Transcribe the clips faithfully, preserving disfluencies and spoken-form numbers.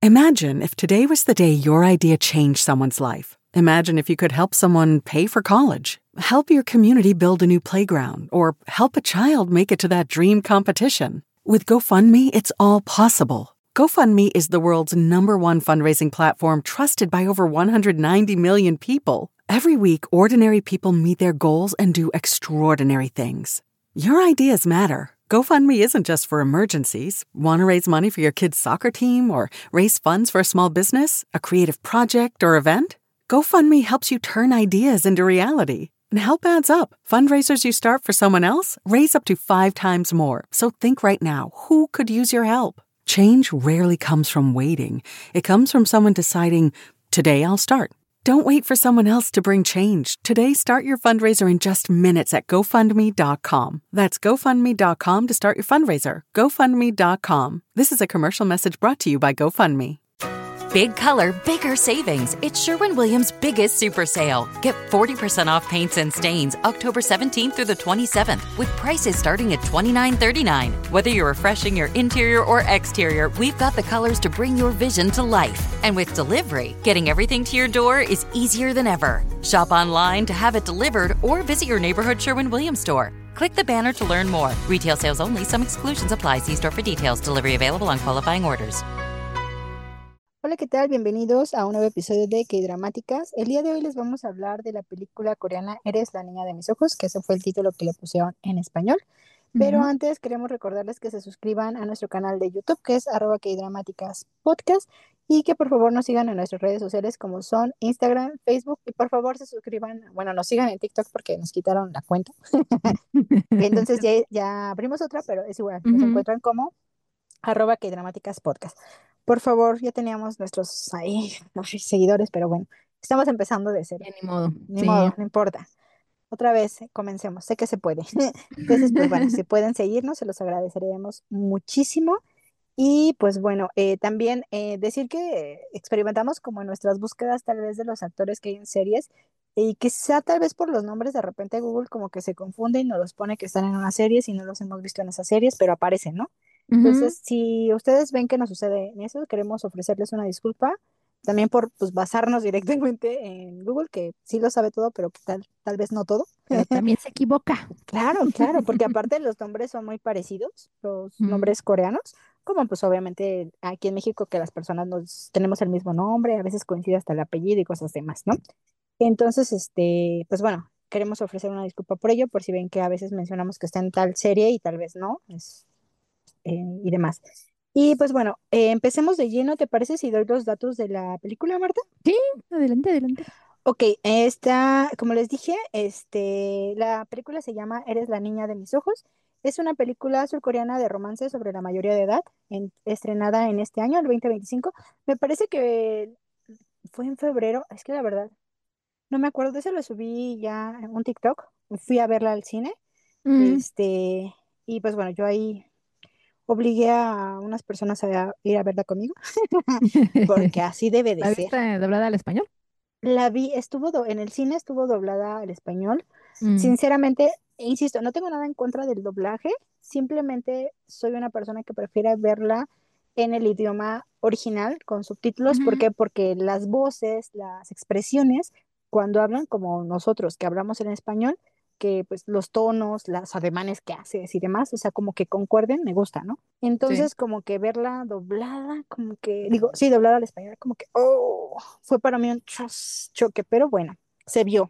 Imagine if today was the day your idea changed someone's life. Imagine if you could help someone pay for college, help your community build a new playground, or help a child make it to that dream competition. With GoFundMe, it's all possible. GoFundMe is the world's number one fundraising platform trusted by over one hundred ninety million people. Every week, ordinary people meet their goals and do extraordinary things. Your ideas matter. GoFundMe isn't just for emergencies. Want to raise money for your kid's soccer team or raise funds for a small business, a creative project, or event? GoFundMe helps you turn ideas into reality. And help adds up. Fundraisers you start for someone else raise up to five times more. So think right now, who could use your help? Change rarely comes from waiting. It comes from someone deciding, today I'll start. Don't wait for someone else to bring change. Today, start your fundraiser in just minutes at GoFundMe dot com. That's GoFundMe dot com to start your fundraiser. GoFundMe dot com. This is a commercial message brought to you by GoFundMe. Big color, bigger savings. It's Sherwin-Williams' biggest super sale. Get forty percent off paints and stains October seventeenth through the twenty-seventh with prices starting at twenty-nine thirty-nine. Whether you're refreshing your interior or exterior, we've got the colors to bring your vision to life. And with delivery, getting everything to your door is easier than ever. Shop online to have it delivered or visit your neighborhood Sherwin-Williams store. Click the banner to learn more. Retail sales only. Some exclusions apply. See store for details. Delivery available on qualifying orders. Hola, ¿qué tal? Bienvenidos a un nuevo episodio de K-Dramáticas. El día de hoy les vamos a hablar de la película coreana Eres la niña de mis ojos, que ese fue el título que le pusieron en español. Pero Ujú. antes queremos recordarles que se suscriban a nuestro canal de YouTube, que es arroba K-Dramáticas Podcast, y que por favor nos sigan en nuestras redes sociales como son Instagram, Facebook, y por favor se suscriban, bueno, nos sigan en TikTok porque nos quitaron la cuenta. Entonces ya, ya abrimos otra, pero es igual, nos Ujú. encuentran como arroba que dramáticas podcast. Por favor, ya teníamos nuestros ahí, ay, seguidores, pero bueno, estamos empezando de cero. Ya ni modo. Ni Sí. modo, no importa. Otra vez, eh, comencemos. Sé que se puede. Entonces, pues bueno, si pueden seguirnos, se los agradeceremos muchísimo. Y pues bueno, eh, también eh, decir que experimentamos como en nuestras búsquedas tal vez de los actores que hay en series y quizá tal vez por los nombres de repente Google como que se confunde y nos los pone que están en una serie si no los hemos visto en esas series, pero aparecen, ¿no? Ujú. Entonces, si ustedes ven que nos sucede en eso, queremos ofrecerles una disculpa también por pues, basarnos directamente en Google, que sí lo sabe todo, pero que tal, tal vez no todo. Pero también se equivoca. Claro, claro, porque aparte los nombres son muy parecidos, los Ujú. nombres coreanos, como pues obviamente aquí en México que las personas nos tenemos el mismo nombre, a veces coincide hasta el apellido y cosas demás, ¿no? Entonces, este, pues bueno, queremos ofrecer una disculpa por ello, por si ven que a veces mencionamos que está en tal serie y tal vez no, es, eh, y demás. Y pues bueno, eh, empecemos de lleno, ¿te parece si doy los datos de la película, Marta? Sí, adelante, adelante. Ok, esta, como les dije, este, la película se llama Eres la niña de mis ojos. Es una película surcoreana de romance sobre la mayoría de edad, en- estrenada en este año, el dos mil veinticinco. Me parece que fue en febrero, es que la verdad, no me acuerdo de eso, lo subí ya en un TikTok, fui a verla al cine, Mm. este, y pues bueno, yo ahí obligué a unas personas a ir a verla conmigo, porque así debe de ¿La ser. viste doblada al español? La vi, estuvo do- en el cine, estuvo doblada al español. Mm. Sinceramente, insisto, no tengo nada en contra del doblaje, simplemente soy una persona que prefiere verla en el idioma original con subtítulos. ¿Por Ujú. qué? Porque las voces, las expresiones, cuando hablan como nosotros que hablamos en español, que pues los tonos, los ademanes que haces y demás, o sea, como que concuerden, me gusta, ¿no? Sí. Entonces, como que verla doblada, como que, digo, sí, doblada al español, como que, oh, fue para mí un chos- choque, pero bueno, se vio.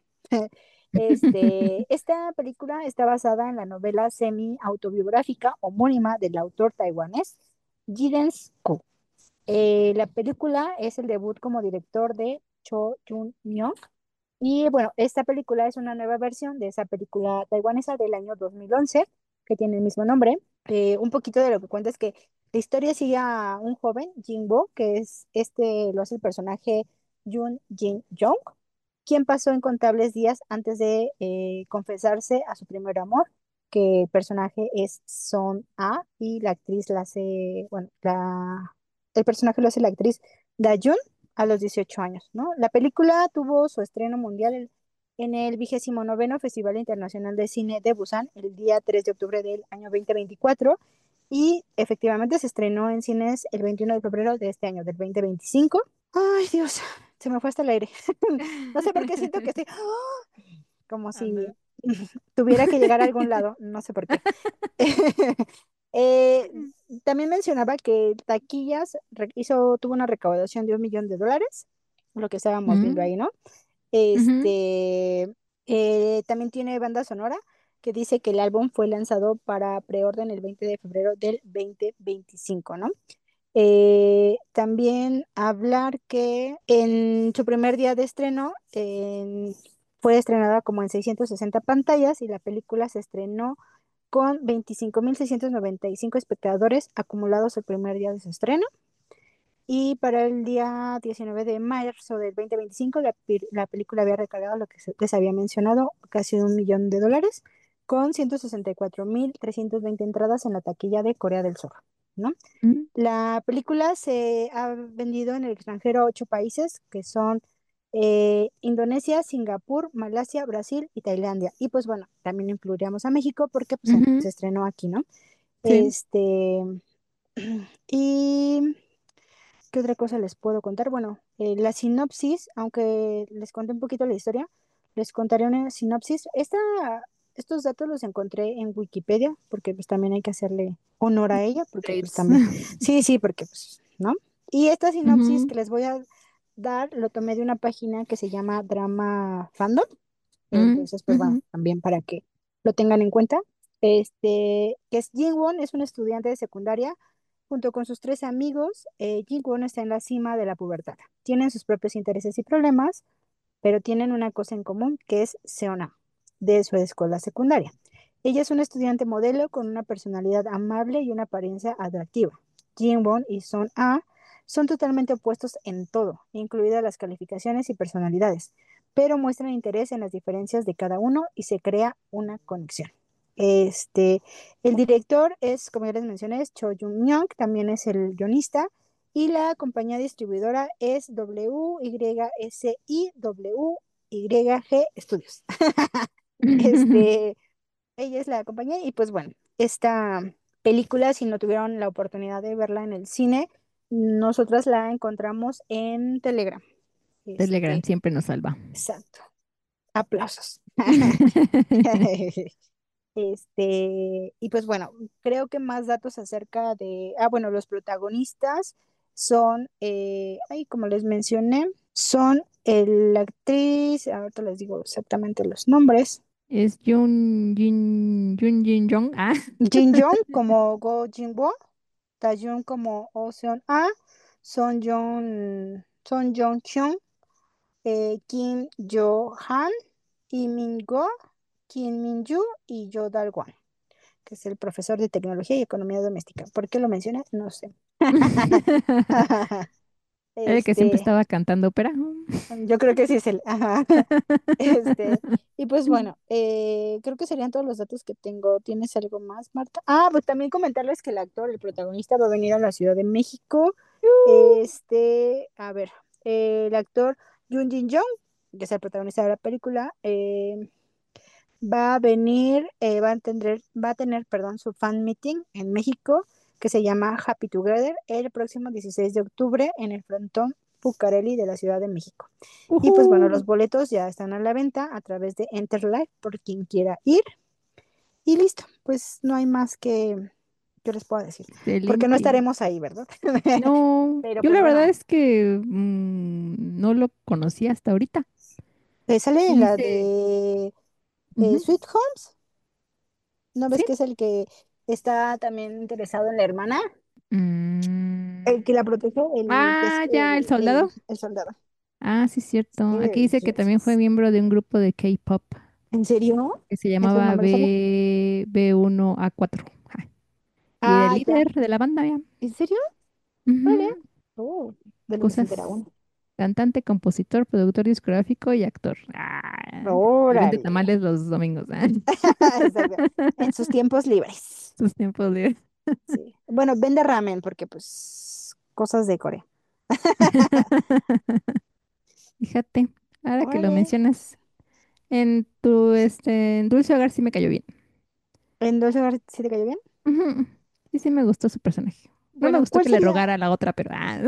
Este, esta película está basada en la novela semi-autobiográfica homónima del autor taiwanés Giddens Ko. Eh, la película es el debut como director de Cho Jun-myung y bueno, esta película es una nueva versión de esa película taiwanesa del año dos mil once que tiene el mismo nombre. Eh, un poquito de lo que cuenta es que la historia sigue a un joven, Jinbo, que es este, lo hace el personaje Yoon Jin Young, quien pasó incontables días antes de eh, confesarse a su primer amor, que el personaje es Son A y la actriz la hace, bueno, la, el personaje lo hace la actriz Da Yoon a los dieciocho años, ¿no? La película tuvo su estreno mundial el- en el vigésimo noveno Festival Internacional de Cine de Busan el día tres de octubre del año dos mil veinticuatro Y efectivamente se estrenó en cines el veintiuno de febrero de este año, del dos mil veinticinco. Ay, Dios, se me fue hasta el aire. No sé por qué siento que estoy ¡ah! Como si Anda. tuviera que llegar a algún lado, no sé por qué. Eh, También mencionaba que Taquillas re- hizo, tuvo una recaudación de un millón de dólares, lo que estábamos viendo Mm, ahí, ¿no? ujú, Este, eh, también tiene banda sonora que dice que el álbum fue lanzado para preorden el veinte de febrero del dos mil veinticinco, ¿no? Eh, también hablar que en su primer día de estreno en- fue estrenada como en seiscientas sesenta pantallas y la película se estrenó con veinticinco mil seiscientos noventa y cinco espectadores acumulados el primer día de su estreno. Y para el día diecinueve de marzo del dos mil veinticinco, la, pi- la película había recargado lo que se- les había mencionado, casi un millón de dólares, con ciento sesenta y cuatro mil trescientas veinte entradas en la taquilla de Corea del Sur, ¿no? mm, La película se ha vendido en el extranjero a ocho países, que son eh, Indonesia, Singapur, Malasia, Brasil y Tailandia. Y pues bueno, también incluiríamos a México porque pues, ujú, se estrenó aquí, ¿no? sí. Este, y ¿qué otra cosa les puedo contar? Bueno, eh, la sinopsis, aunque les conté un poquito la historia, les contaré una sinopsis. Esta, estos datos los encontré en Wikipedia, porque pues también hay que hacerle honor a ella, porque pues Trades. también, sí, sí, porque pues, ¿no? Y esta sinopsis Ujú, que les voy a dar, lo tomé de una página que se llama Drama Fandom. mm, Entonces, pues bueno, ujú, también para que lo tengan en cuenta. Este, que es Jingwon, es un estudiante de secundaria. Junto con sus tres amigos, eh, Jingwon está en la cima de la pubertad. Tienen sus propios intereses y problemas, pero tienen una cosa en común, que es Seona, de su escuela secundaria. Ella es una estudiante modelo con una personalidad amable y una apariencia atractiva. Jingwon y Son A son totalmente opuestos en todo, incluidas las calificaciones y personalidades, pero muestran interés en las diferencias de cada uno y se crea una conexión. Este, el director es, como ya les mencioné, es Cho Jung-myung, también es el guionista, y la compañía distribuidora es W Y S I W Y G Studios. ujú. Este, ella es la compañía y pues bueno, esta película, si no tuvieron la oportunidad de verla en el cine, nosotras la encontramos en Telegram. Telegram Este, siempre nos salva. exacto. Aplausos. Este, y pues bueno, creo que más datos acerca de, ah, bueno, los protagonistas son, eh, ay, como les mencioné, son el- la actriz, ahorita les digo exactamente los nombres, Es Jun Jin Jun Jin Jong. Ah. Jin Young como Go Jinwoo, Taeyong como Oh Seon A, Son Jong, Son Jong Hyun, eh, Kim Jo Han, Lee Min Go, Kim Min Yu y Yo Dal Wan, que es el profesor de tecnología y economía doméstica. ¿Por qué lo menciona? No sé. Era el que siempre Este, estaba cantando ópera. yo creo que sí es él. Ajá. Este, y pues bueno, eh, creo que serían todos los datos que tengo. ¿Tienes algo más, Marta? Ah, pues también comentarles que el actor, el protagonista, va a venir a la Ciudad de México. Este, a ver, eh, el actor Yoon Jin Young, que es el protagonista de la película, eh, va a venir, eh, va a tener, va a tener, perdón, su fan meeting en México que se llama Happy Together el próximo dieciséis de octubre en el frontón Pucareli de la Ciudad de México. Y pues bueno, Ujú. los boletos ya están a la venta a través de Enterlife por quien quiera ir. Y listo, pues no hay más que yo les puedo decir, porque no Excelente. estaremos ahí, ¿verdad? No, Pero yo pues la verdad bueno, es que mm, no lo conocí hasta ahorita. eh, sale en Y la se... de eh, Ujú, Sweet Homes, ¿no ves ¿sí? que es el que está también interesado en la hermana? El Mm, que la protege, el que es ah, ya, el el, el, soldado. el soldado. Ah, sí, cierto. Aquí Sí, dice que también fue yes. miembro de un grupo de K-pop ¿En serio? que se Eso no llamaba me lo sabía. B, B1A4. Ja. Y era el Ah, ya. líder de la banda, ya. ¿En serio? Vale. Ujú. Oh, de lo que se entera Cosas. uno. Cantante, compositor, productor discográfico y actor. Ah, y vende Órale. tamales los domingos. Ah. Exacto. En sus tiempos libres. Sus tiempos libres. Sí. Bueno, vende ramen porque pues cosas de Corea. Fíjate, ahora que lo Órale. mencionas, en tu este, en Dulce Hogar sí me cayó bien. ¿En Dulce Hogar sí te cayó bien? Ujú. Sí, sí me gustó su personaje. No me Bueno, gustó ¿cuál que le sería, rogara a la otra, pero ah,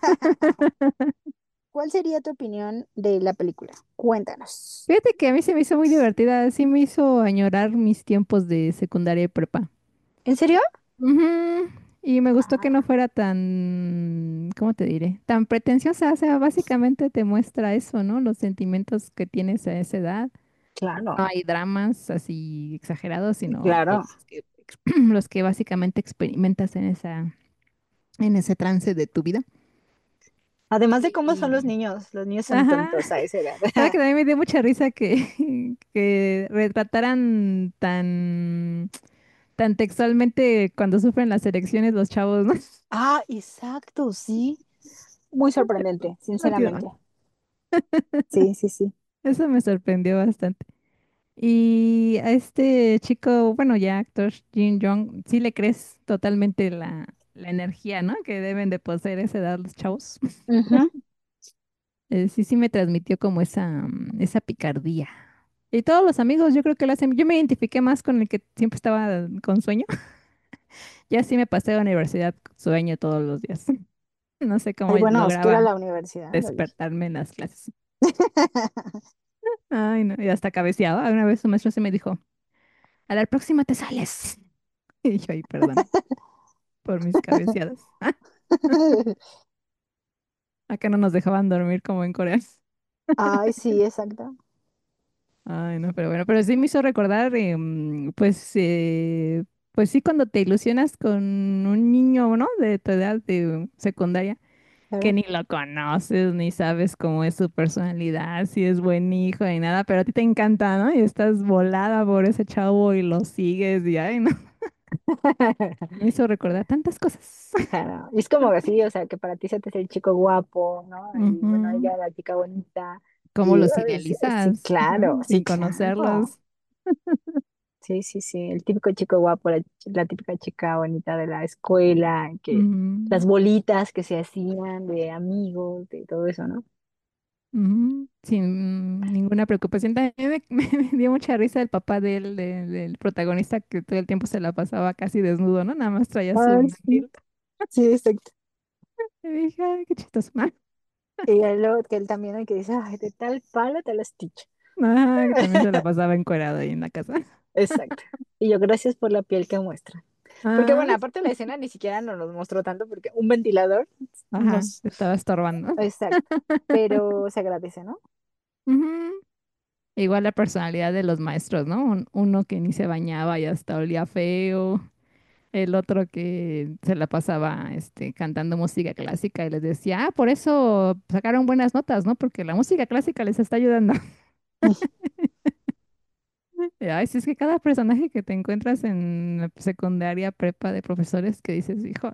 cuál sería tu opinión de la película? Cuéntanos. fíjate que a mí se me hizo muy divertida, sí me hizo añorar mis tiempos de secundaria y prepa. ¿En serio? Ujú. Y me gustó que no Ah, fuera tan, ¿cómo te diré? Tan pretenciosa, o sea, básicamente te muestra eso, ¿no? Los sentimientos que tienes a esa edad. No claro, hay dramas así exagerados, sino claro. los que, los que básicamente experimentas en esa, en ese trance de tu vida. Además de cómo son los Y, niños, los niños son ajá, tontos a esa edad. sabes que también me dio mucha risa que, que retrataran tan, tan textualmente cuando sufren las elecciones los chavos, ¿no? Ah, exacto, sí. Muy sorprendente, Divertido. sinceramente. Sí, sí, sí. Eso me sorprendió bastante. Y a este chico, bueno, ya actor Jin Jong, sí le crees totalmente la, la energía, ¿no? Que deben de poseer a esa edad los chavos. Ujú. Eh, sí, sí me transmitió como esa, mm, esa picardía. Y todos los amigos, yo creo que lo hacen. Yo me identifiqué más con el que siempre estaba con sueño. Ya sí me pasé a la universidad con sueño todos los días. No sé cómo Ay, bueno, es que era lograba la universidad, oye. despertarme en las clases. Ay, no, y hasta cabeceaba. Una vez su maestro se me dijo, a la próxima te sales. Y yo, ay, perdón por mis cabeceadas. Acá no nos dejaban dormir como en Corea. Ay, sí, exacto. Ay, no, pero bueno, pero sí me hizo recordar, em, pues, eh, pues sí, cuando te ilusionas con un niño, ¿no? De tu edad de secundaria, que Claro. ni lo conoces, ni sabes cómo es su personalidad, si es buen hijo ni nada, pero a ti te encanta, ¿no? Y estás volada por ese chavo y lo sigues y ay, no, me hizo recordar tantas cosas. Claro. Y es como así, o sea, que para ti se te hace el chico guapo, ¿no? Y bueno, Ujú. ella la chica bonita. Cómo Y los ay, sí, sí, idealizas, claro, ¿no? sí, Sin claro. conocerlos. Sí, sí, sí, el típico chico guapo, la, ch- la típica chica bonita de la escuela, que Ujú, las bolitas que se hacían de amigos, de todo eso, ¿no? ujú, sin ninguna preocupación. También me, me dio mucha risa el papá del, de- del protagonista que todo el tiempo se la pasaba casi desnudo, ¿no? Nada más traía su Ay, sí, mandil. sí, exacto. Y dije, ay, qué chistoso. Y él, luego que él también, el que dice, ay, de tal palo te lo dicho. Ah, que también se la pasaba encuerado ahí en la casa. Exacto. Y yo, gracias por la piel que muestra. Porque Ah, bueno, aparte la escena ni siquiera nos los mostró tanto porque un ventilador ajá, nos... te estaba estorbando. Exacto. Pero se agradece, ¿no? Ujú. Igual la personalidad de los maestros, ¿no? Un- uno que ni se bañaba y hasta olía feo. El otro que se la pasaba este, cantando música clásica y les decía, ah, por eso sacaron buenas notas, ¿no? Porque la música clásica les está ayudando. Y, ay, sí, es que cada personaje que te encuentras en la secundaria, prepa de profesores que dices, hijo,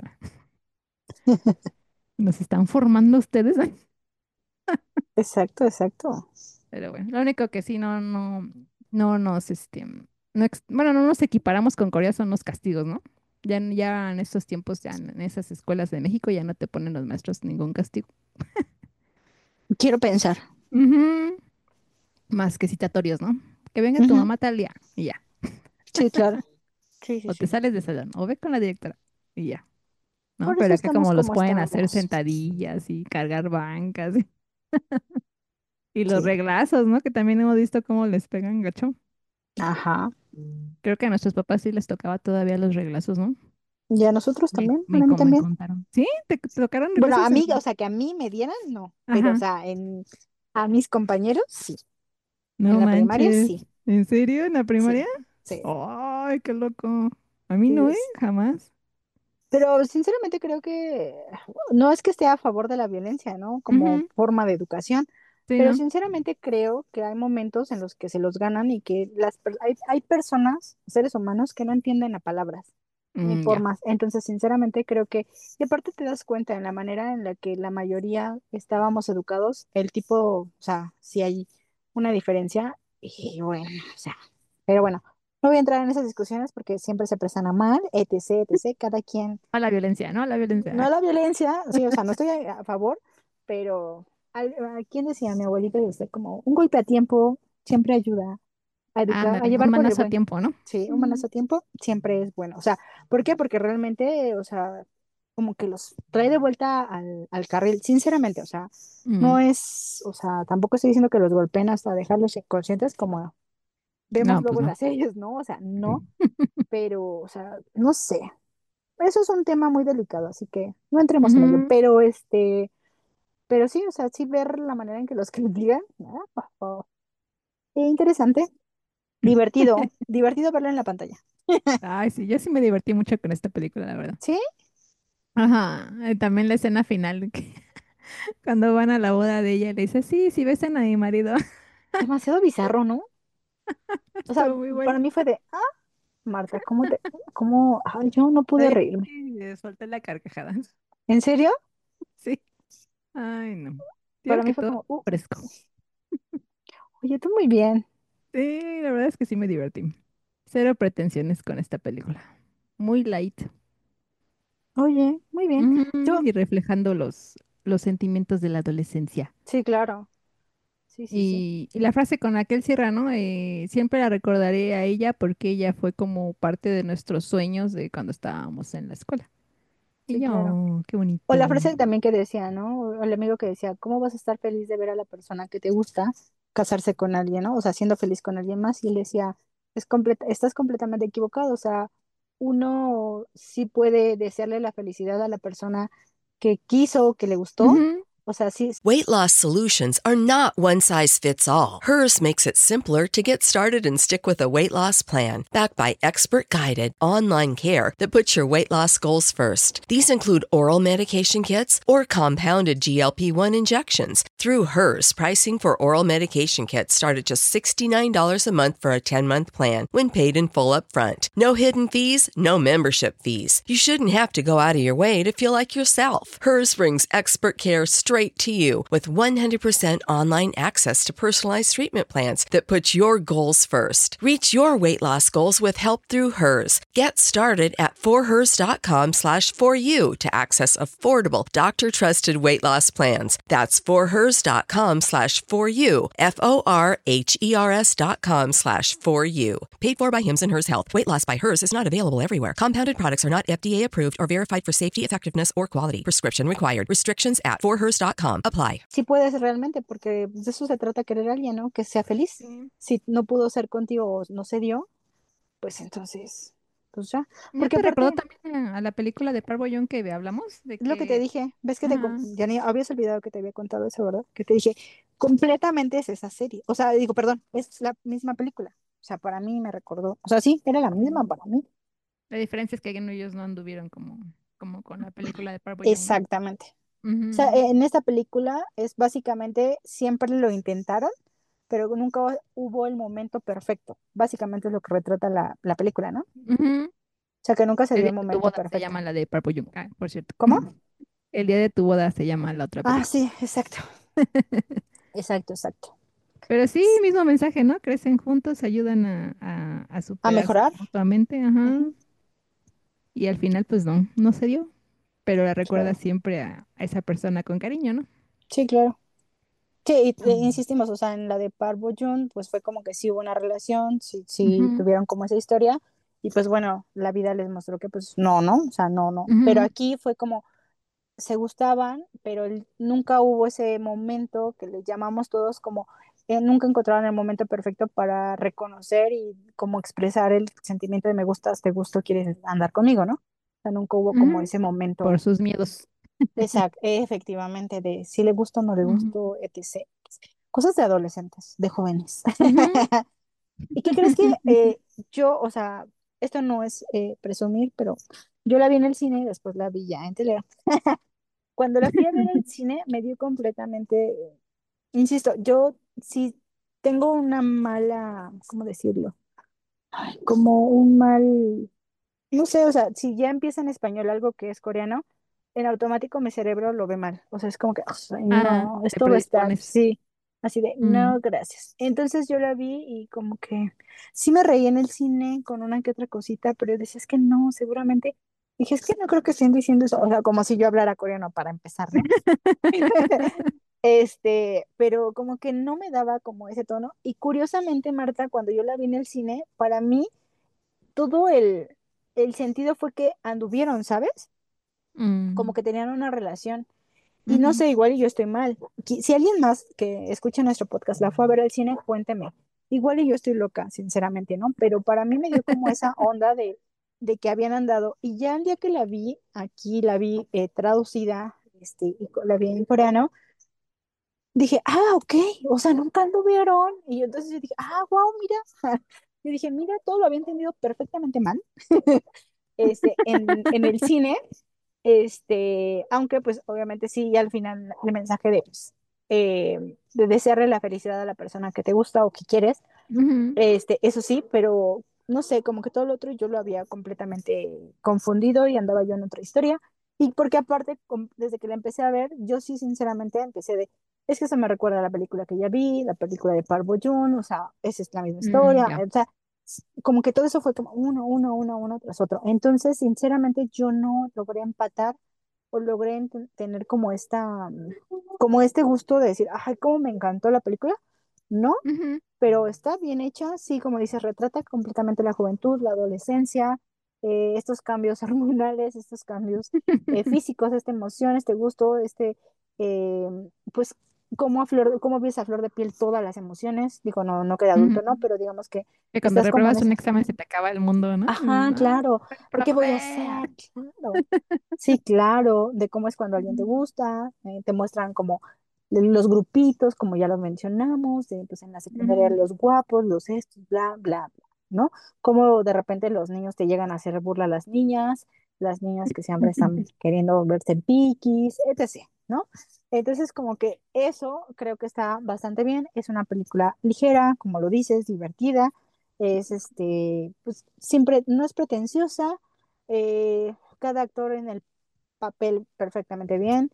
nos están formando ustedes. Exacto, exacto. Pero bueno, lo único que sí no, no, no nos, este, no ex- bueno, no nos equiparamos con Corea son los castigos, ¿no? Ya, en- ya en estos tiempos, ya en esas escuelas de México, ya no te ponen los maestros ningún castigo. Quiero pensar. Ujú. Más que citatorios, ¿no? Que venga tu Ujú. mamá tal día y ya. Sí, claro. Sí, sí, O te sí. sales de salón, o ve con la directora y ya, ¿no? Por eso Pero acá estamos como los como pueden hacer estamos. sentadillas y cargar bancas y, y los Sí. reglazos, ¿no? Que también hemos visto cómo les pegan gacho. Ajá. Creo que a nuestros papás sí les tocaba todavía los reglazos, ¿no? Y a nosotros Me, también, me, bueno, a mí co- me también. contaron. ¿Sí? ¿Te, te tocaron Bueno, a reglazos mí, o en...? sea, que a mí me dieran, no. Pero, o Ajá, sea, en, a mis compañeros, sí. En no la primaria, manches. sí. ¿En serio? ¿En la primaria? Sí. Sí. Ay, qué loco. A mí Sí, no, ¿eh? es- Jamás. Pero sinceramente creo que no es que esté a favor de la violencia, ¿no? Como Ujú. forma de educación, Sí, pero ¿no? sinceramente creo que hay momentos en los que se los ganan y que las per- hay, hay personas, seres humanos, que no entienden a palabras ni Mm, ya. formas. Entonces, sinceramente creo que, y aparte te das cuenta en la manera en la que la mayoría estábamos educados, el tipo, o sea, si hay una diferencia, y bueno, o sea, pero bueno. No voy a entrar en esas discusiones porque siempre se prestan a mal, etc, etc. Cada quien A la violencia, ¿no? A la no violencia. la violencia, sí, o sea, no estoy a, a favor, pero al- a, quién decía mi abuelita decía como un golpe a tiempo siempre ayuda. a educar, a Ándale, llevar un por el manazo a buen. tiempo, ¿no? Sí, un Mm, manazo a tiempo siempre es bueno. O sea, ¿por qué? Porque realmente, o sea, como que los trae de vuelta al, al carril, sinceramente, o sea, no mm. es, o sea, tampoco estoy diciendo que los golpeen hasta dejarlos inconscientes como vemos No, luego pues en no. las series, ¿no? O sea, no, pero, o sea, no sé. Eso es un tema muy delicado, así que no entremos en ello, Ujú. pero este, pero sí, o sea, sí ver la manera en que los critican, ah, oh, oh, eh, interesante, divertido, divertido verlo en la pantalla. Ay, sí, yo sí me divertí mucho con esta película, la verdad. ¿Sí? Ajá, eh, también la escena final, que cuando van a la boda de ella, le dice, sí, sí besen a mi marido. Demasiado bizarro, ¿no? O sea, Estuvo muy para bueno. mí fue de, ah, Marta, ¿cómo te, cómo, ay, yo no pude Ahí reírme. sí, le solté la carcajada. ¿En serio? Sí. Ay, no. Digo Para mí que fue todo como, uh, fresco. oye, tú muy bien. Sí, la verdad es que sí me divertí. Cero pretensiones con esta película. Muy light. Oye, muy bien. Ujú. Yo, Y reflejando los, los sentimientos de la adolescencia. sí, claro. Sí, sí, sí. Y, y la frase con la que él cierra, ¿no? Eh, siempre la recordaré a ella porque ella fue como parte de nuestros sueños de cuando estábamos en la escuela. Y Sí, yo, claro. "Oh, qué O la bonito". frase también que decía, ¿no? O el amigo que decía, ¿cómo vas a estar feliz de ver a la persona que te gusta casarse con alguien, ¿no? O sea, siendo feliz con alguien más. Y él decía, es completa, estás completamente equivocado. O sea, uno sí puede desearle la felicidad a la persona que quiso, que le gustó. Ujú, O sea, sí, Weight loss solutions are not one size fits all. Hers makes it simpler to get started and stick with a weight loss plan backed by expert guided online care that puts your weight loss goals first. These include oral medication kits or compounded G L P one injections. Through Hers, pricing for oral medication kits start at just sixty-nine dollars a month for a ten-month plan when paid in full upfront. No hidden fees, no membership fees. You shouldn't have to go out of your way to feel like yourself. Hers brings expert care straight to you with one hundred percent online access to personalized treatment plans that put your goals first. Reach your weight loss goals with help through Hers. Get started at forhers.com slash for you to access affordable doctor-trusted weight loss plans. That's forhers.com slash for you, F O R H E R S dot com slash for you. Paid for by Hims and Hers Health. Weight loss by Hers is not available everywhere. Compounded products are not F D A approved or verified for safety, effectiveness, or quality. Prescription required. Restrictions at forhers dot com apply. sí puedes realmente, porque de eso se trata querer a alguien, ¿no? Que sea feliz. sí. Si no pudo ser contigo o no se dio, pues entonces, pues ya. ¿No Porque te recordó aparte, también a, a la película de Park Bo-young que hablamos? De es lo que te que, dije, ves que te, com- ajá, ya ni habías olvidado que te había contado eso, ¿verdad? Que te dije, completamente es esa serie. O sea, digo, perdón, es la misma película. O sea, para mí me recordó. O sea, sí, era la misma mm, para mí. la diferencia es que ellos no anduvieron como, como con la película de Park Bo-young, ¿no? Exactamente. O sea, Ujú, e- en esta película es básicamente, siempre lo intentaron, pero nunca hubo el momento perfecto. Básicamente es lo que retrata la, la película, ¿no? O ujú. sea, que nunca se El dio día el de tu momento boda se perfecto. llama la de Park Bo-young, ah, por cierto. ¿Cómo? El día de tu boda se llama la otra Ah, película. sí, exacto. Exacto, exacto. Pero sí, mismo mensaje, ¿no? Crecen juntos, se ayudan a, a, a ¿A superarse mejorar? mutuamente, ajá. Ujú, Y al final, pues no, no se dio, pero la recuerda claro. siempre a, a esa persona con cariño, ¿no? Sí, claro. Sí, y, e Mm. insistimos, o sea, en la de Park Bo Joon, pues fue como que sí hubo una relación, sí, sí Ujú, tuvieron como esa historia, y pues bueno, la vida les mostró que pues no, no, o sea, no, no. Pero ujú, aquí fue como se gustaban, pero el- nunca hubo ese momento que le llamamos todos como, eh, nunca encontraron el momento perfecto para reconocer y como expresar el sentimiento de me gustas, te gusto, quieres andar conmigo, ¿no? O sea, nunca hubo como ujú. ese Por momento sus miedos. exacto, efectivamente, de si le gusto o no le Ujú, gusto, etcétera. Cosas de adolescentes, de jóvenes. ujú. ¿Y qué crees que eh, yo, o sea, esto no es eh, presumir, pero yo la vi en el cine y después la vi ya en tele. Cuando la fui a ver al cine me dio completamente, insisto, yo sí tengo una mala, ¿cómo decirlo? Como un mal, no sé, o sea, si ya empieza en español algo que es coreano, en automático mi cerebro lo ve mal. O sea, es como que, "Ay, Ah, no, te esto va a estar, predispones. sí, así de, Mm. no, gracias". Entonces yo la vi y como que sí me reí en el cine con una que otra cosita, pero yo decía, es que no, seguramente. Dije, es que no creo que estén diciendo eso. O sea, como si yo hablara coreano para empezar, ¿no? Este, pero como que no me daba como ese tono. Y curiosamente, Marta, cuando yo la vi en el cine, para mí todo el, el sentido fue que anduvieron, ¿sabes? Como Mm, que tenían una relación. Y no ujú. sé, igual y yo estoy mal. Qui- Si alguien más que escucha nuestro podcast la fue a ver al cine, cuénteme. Igual y yo estoy loca, sinceramente, ¿no? Pero para mí me dio como esa onda de, de que habían andado. Y ya el día que la vi, aquí la vi eh, traducida, este, y co- la vi en coreano, dije, ah, ok, o sea, nunca anduvieron. Y yo entonces yo dije, ah, wow, mira. Yo dije, mira, todo lo había entendido perfectamente mal. Este, en, en el cine, este, aunque pues obviamente sí, al final el mensaje de, pues, eh, de desearle la felicidad a la persona que te gusta o que quieres, Ujú, este, eso sí, pero no sé, como que todo lo otro yo lo había completamente confundido y andaba yo en otra historia. Y porque aparte, com- desde que la empecé a ver, yo sí sinceramente empecé de, es que eso me recuerda a la película que ya vi, la película de Park Bo Joon, o sea, esa es la misma mm, historia, ya. o sea, s- como que todo eso fue como uno, uno, uno, uno tras otro. Entonces, sinceramente, yo no logré empatar o logré enten- tener como esta, mm, como este gusto de decir, ay, cómo me encantó la película. No, Ujú. pero está bien hecha, sí, como dices, retrata completamente la juventud, la adolescencia, eh, estos cambios hormonales, estos cambios eh, físicos, esta emoción, este gusto, este, eh, pues, cómo, a flor, cómo ves a flor de piel todas las emociones, digo, no, no que de Ujú. adulto, ¿no? Pero digamos que Que cuando estás como en repruebas un esa, examen se te acaba el mundo, ¿no? Y dices, ajá, "Ah, claro, ¿qué voy a reprobé". hacer? Claro. Sí, claro, de cómo es cuando alguien te gusta, eh, te muestran como de los grupitos, como ya lo mencionamos, de, pues en la secundaria Ujú. los guapos, los estos, bla, bla, bla, ¿no? Como de repente los niños te llegan a hacer burla a las niñas, las niñas que siempre están queriendo verse piquis, etcétera, ¿no? Entonces, como que eso creo que está bastante bien, es una película ligera, como lo dices, divertida, es este, pues siempre no es pretenciosa, eh, cada actor en el papel perfectamente bien.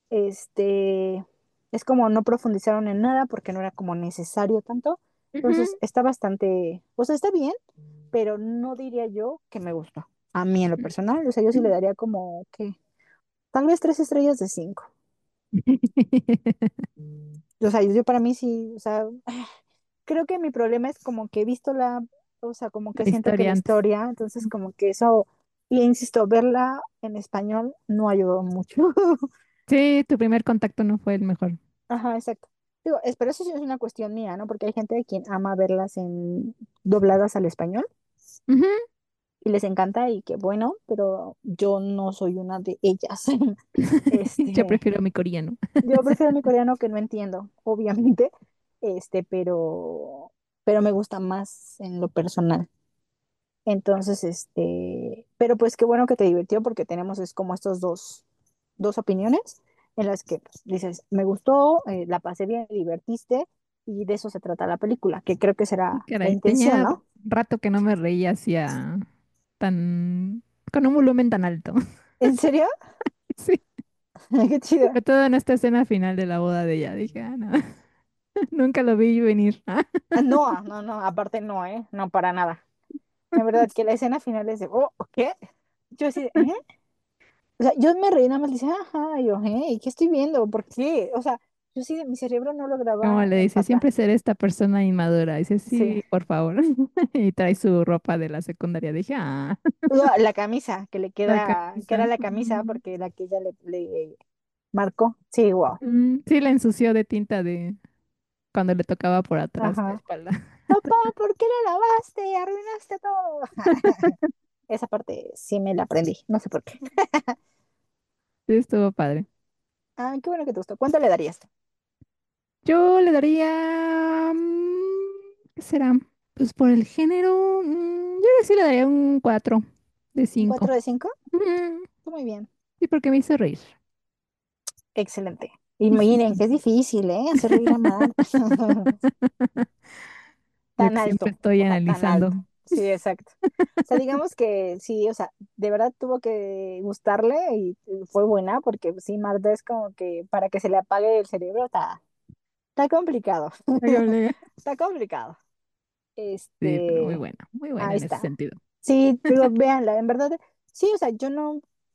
Este, es como no profundizaron en nada porque no era como necesario tanto. Entonces Ujú. está bastante, o sea, está bien, pero no diría yo que me gustó. A mí en lo personal, o sea, yo sí le daría como que tal vez tres estrellas de cinco. O sea, yo para mí sí, o sea, creo que mi problema es como que he visto la, o sea, como que La siento que historia la antes. historia, entonces como que eso, y insisto, verla en español no ayudó mucho. Sí, tu primer contacto no fue el mejor. Ajá, exacto. Digo, es, pero eso sí es una cuestión mía, ¿no? Porque hay gente de quien ama verlas en dobladas al español Ujú. y les encanta y qué bueno, pero yo no soy una de ellas. Yo Este, prefiero mi coreano. yo prefiero mi coreano que no entiendo, obviamente, este, pero, pero me gusta más en lo personal. Entonces, este, pero pues qué bueno que te divirtió porque tenemos es como estos dos, dos opiniones en las que pues, dices, me gustó, eh, la pasé bien, me divertiste y de eso se trata la película, que creo que será la Caray, intención, tenía ¿no? rato que no me reía hacia tan, con un volumen tan alto. ¿En serio? Sí, Qué chido. sobre todo en esta escena final de la boda de ella. Dije, ah, no, nunca lo vi venir. Ah, no, ah, no, no, aparte no, ¿eh? No, para nada. En verdad que la escena final es de, oh, ¿qué? Yo así, de, ¿eh? O sea, yo me reí nada más, dice, ajá, y yo, ¿eh? ¿Y qué estoy viendo? ¿Por qué? O sea, yo sí, mi cerebro no Como lograba le dice, empatar. siempre seré esta persona inmadura. Dice, Sí. sí, por favor. Y trae su ropa de la secundaria. Dije, ah, La, la camisa que le la queda, que era camisa. la camisa Mm, porque la que ella le, le marcó. Sí, wow. mm, sí, la ensució de tinta de cuando le tocaba por atrás la Ajá. espalda. Papá, ¿por qué la lavaste? Arruinaste todo. Esa parte sí me la aprendí, no sé por qué. Sí, estuvo padre. Ay, qué bueno que te gustó. ¿Cuánto le darías tú? Yo le daría, mm, ¿qué será? Pues por el género, mm, yo creo que sí le daría un cuatro de ¿Un cinco. cuatro de cinco? Mm, Muy bien. sí, porque me hizo reír. Excelente. Y miren, que es difícil, ¿eh? Hacer reír a Marta. Yo Tan que siempre alto, estoy o sea, tan alto. analizando. Sí, exacto. O sea, digamos que sí, o sea, de verdad tuvo que gustarle y fue buena porque pues, sí, Marta es como que para que se le apague el cerebro está, está complicado. Está complicado. Sí, pero muy Este, buena, muy buena ahí en ese está. sentido. Sí, digo, véanla, en verdad, sí, o sea, yo no,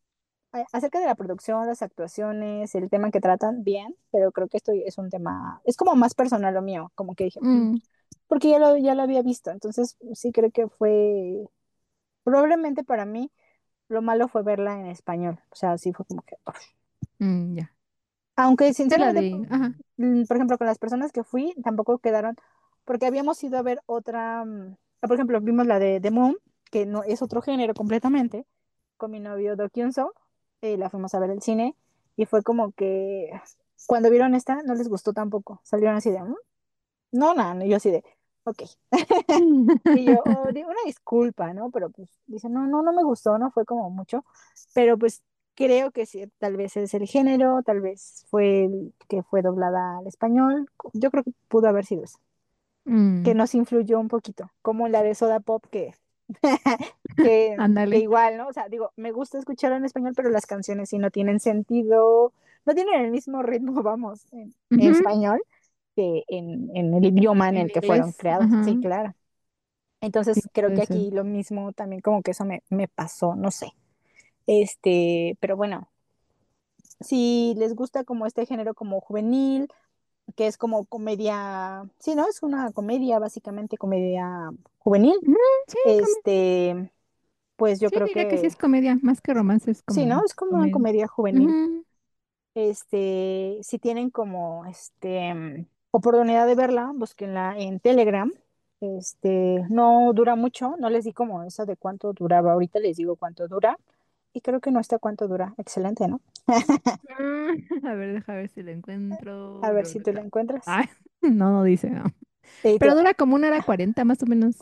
a- acerca de la producción, las actuaciones, el tema que tratan, bien, pero creo que esto es un tema, es como más personal lo mío, como que dije, "Mm", Mm, porque ya lo, ya lo había visto, entonces sí creo que fue, probablemente para mí, lo malo fue verla en español, o sea, sí fue como que, uf. mm, ya. Aunque De la sinceramente, de, ajá. mm, por ejemplo, con las personas que fui, tampoco quedaron, porque habíamos ido a ver otra, mm, ah, por ejemplo, vimos la de The Moon, que no es otro género completamente, con mi novio Do Kyun Soo, eh, la fuimos a ver al cine, y fue como que cuando vieron esta, no les gustó tampoco, salieron así de, "Mm, no, nada", y yo así de, ok. Y yo, "Oh, di- una disculpa, ¿no?" Pero pues dice, no, no, no me gustó, no fue como mucho, pero pues creo que sí, tal vez es el género, tal vez fue el que fue doblada al español, yo creo que pudo haber sido eso, que Mm, nos influyó un poquito, como la de Soda Pop, que, que, que ándale. igual, ¿no? O sea, digo, me gusta escucharlo en español, pero las canciones sí no tienen sentido, no tienen el mismo ritmo, vamos, en, en Ujú, español que en, en el idioma en en el que fueron inglés. creadas, Ajá. sí, claro. Sí, Entonces creo puede que ser. aquí lo mismo también como que eso me, me pasó, no sé. Este, pero bueno, si les gusta como este género como juvenil, que es como comedia, sí, ¿no? Es una comedia, básicamente comedia juvenil. Mm, sí, come- Este, pues yo sí, creo diría que sí que es comedia, más que romance, es sí, ¿no? como Es como una comedia. comedia juvenil. Ujú, Este, si tienen como este mm, oportunidad de verla, búsquenla en Telegram. Este, no dura mucho, no les di como eso de cuánto duraba, ahorita les digo cuánto dura y creo que no está cuánto dura. Excelente, ¿no? mm, a ver, deja ver si lo A encuentro. ver Bla, si bla, tú la bla. encuentras. Ay, no, no dice, no. Y tú, Pero dura como una hora cuarenta más o menos.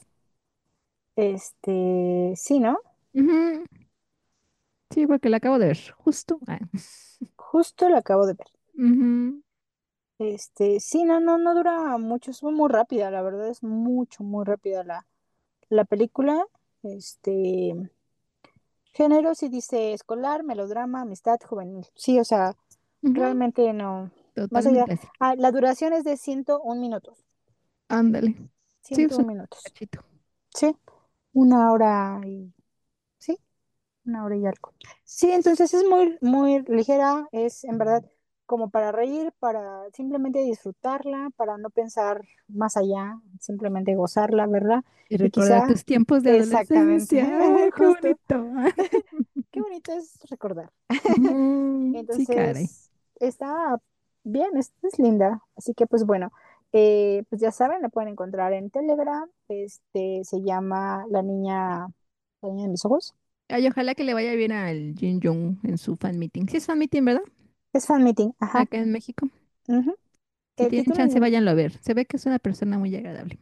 este, sí, ¿no? Ujú, sí, porque la acabo de ver, justo. Ah, Justo la acabo de ver. ujú, Este, sí, no, no, no dura mucho, es muy rápida, la verdad es mucho, muy rápida la, la película. Este, género, sí dice escolar, melodrama, amistad, juvenil. Sí, o sea, ujú, realmente no. Más allá. totalmente así. Ah, la duración es de ciento un minutos. Ándale. Sí, es ciento un un minutos. cachito. Sí, una hora y. Sí, una hora y algo. Sí, entonces es muy, muy ligera, es en verdad como para reír, para simplemente disfrutarla, para no pensar más allá, simplemente gozarla, ¿verdad? Y Y recordar quizá, tus tiempos de exactamente, adolescencia. Ay, qué justo, bonito. qué bonito es recordar. Mm, sí, caray. Entonces, está bien, es, es linda. Así que, pues bueno, eh, pues ya saben, la pueden encontrar en Telegram. Este se llama La niña, la niña de mis ojos. Ay, ojalá que le vaya bien al Jin Jong en su fan meeting. Sí es fan meeting, ¿verdad? Es fan meeting, ajá. Acá en México. Ujú. Si El tienen título chance, en- váyanlo a ver. Se ve que es una persona muy agradable.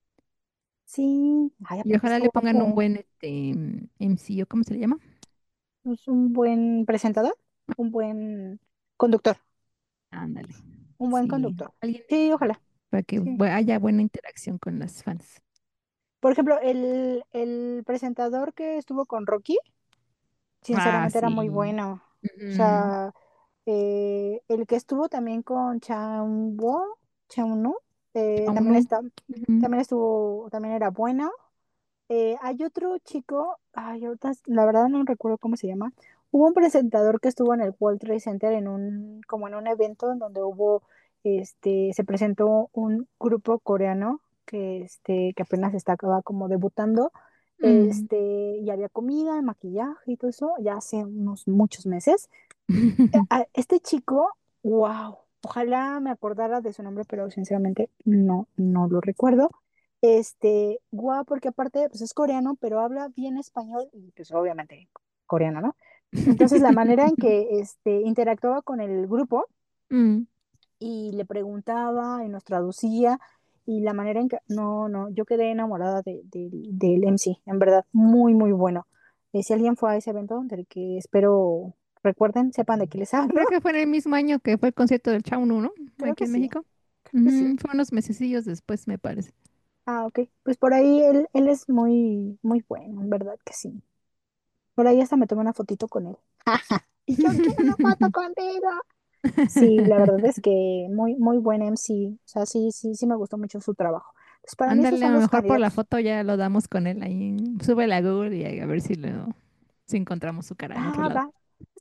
sí, ay, Y aparte ojalá está le pongan un guapo. buen este, M C, ¿o cómo se le llama? Es un buen presentador, un buen conductor, Ándale. un buen Sí, conductor. alguien Sí, ahí ojalá. para que Sí. bu- haya buena interacción con las fans. Por ejemplo, el, el presentador que estuvo con Rocky, Ah, sinceramente era muy sí. bueno. O Ujú. sea, eh, el que estuvo también con Chang-woo, Chang-woo, eh, A también uno. está, Ujú. también estuvo, también era bueno. Eh, hay otro chico, ay, ahorita s- la verdad no recuerdo cómo se llama. Hubo un presentador que estuvo en el World Trade Center en un, como en un evento en donde hubo, este, se presentó un grupo coreano que, este, que apenas estaba como debutando, Mm. este, y había comida, maquillaje y todo eso, ya hace unos muchos meses. A- este chico, wow, ojalá me acordara de su nombre, pero sinceramente no, no lo recuerdo. Este, guau, porque aparte, pues es coreano, pero habla bien español y pues obviamente coreano, ¿no? Entonces la manera en que este, interactuaba con el grupo Mm. y le preguntaba y nos traducía y la manera en que, no, no, yo quedé enamorada de, de- del M C, en verdad, muy, muy bueno. Eh, si alguien fue a ese evento, del que espero recuerden, sepan de qué les hablo. Creo que fue en el mismo año que fue el concierto del Chauno, ¿no? Creo Aquí que en sí, México. creo que sí. Ujú, fue unos mesecillos después, me parece. Ah, ok. Pues por ahí él, él es muy, muy bueno, en verdad que sí. Por ahí hasta me tomé una fotito con él. Y yo quiero una foto contigo. Sí, la verdad es que muy, muy buen M C. O sea, sí, sí, sí me gustó mucho su trabajo. Pues para mí esos Ándale, a son lo los mejor por la candidatos. foto ya lo damos con él ahí. Sube a Google y a ver si lo, si encontramos su cara en otro Ah, lado. va.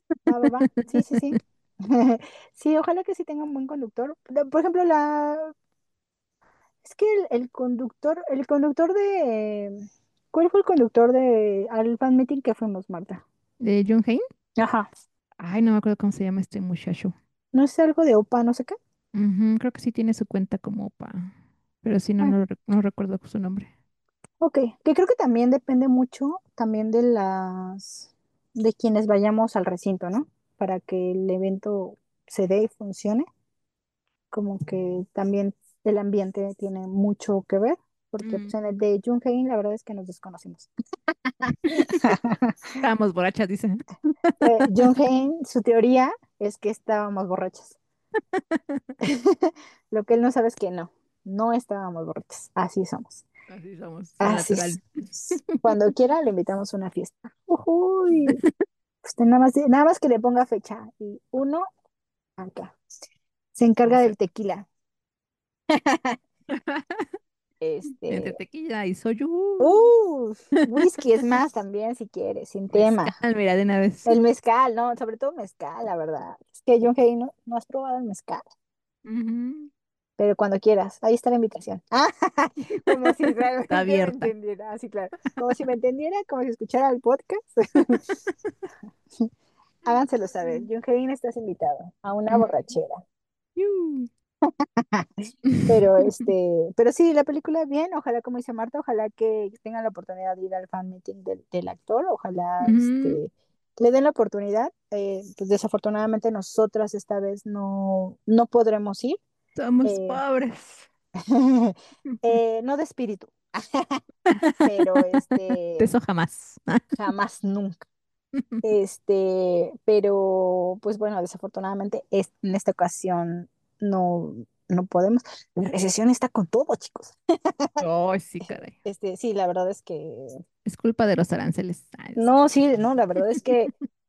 Va, va, va. Sí, sí, sí. Sí, ojalá que sí tenga un buen conductor. La- Por ejemplo, la es que el, el conductor, el conductor de ¿cuál fue el conductor de al fan meeting que fuimos, Marta? ¿De John Hain? Ajá. Ay, no me acuerdo cómo se llama este muchacho. ¿No es algo de Opa, no sé qué? Ujú, creo que sí tiene su cuenta como pa, pero sí, no, Ah, no, re- no recuerdo su nombre. ok, que creo que también depende mucho también de las de quienes vayamos al recinto, ¿no? Para que el evento se dé y funcione, como que también el ambiente tiene mucho que ver, porque pues Mm. en el de Junheim la verdad es que nos desconocimos. Estábamos borrachas, dicen. Eh, Junheim, su teoría es que estábamos borrachos. Lo que él no sabe es que no, no estábamos borrachos, así somos. Así somos, al Así natural. es. Cuando quiera le invitamos a una fiesta. Ujuy. Usted nada más, nada más que le ponga fecha y uno acá. Se encarga del Acepto. tequila. Entre Este, tequila y soju. uh, whisky es más también si quieres, sin tema. Mezcal, mira, de una vez. El mezcal, no, sobre todo mezcal, la verdad. Es que John Hay no, no has probado el mezcal, Ujú. pero cuando quieras, ahí está la invitación. Ah, como si Está realmente me abierta. entendiera. Ah, sí, claro. Como si me entendiera, como si escuchara el podcast. Háganselo saber. John Hay estás invitado a una Ujú. borrachera. Yu. Pero este, pero sí, la película bien, ojalá, como dice Marta, ojalá que tengan la oportunidad de ir al fan meeting del, del actor, ojalá Ujú. este, le den la oportunidad. Eh, pues desafortunadamente nosotras esta vez no, no podremos ir, Somos eh, pobres. eh, no de espíritu, pero este, De eso jamás. jamás, nunca. Este, pero pues bueno, desafortunadamente es- en esta ocasión no, no podemos. La recesión está con todo, chicos. Ay, sí, caray. Este, sí, la verdad es que Es culpa de los aranceles. Ay, sí. no, sí, no, la verdad es que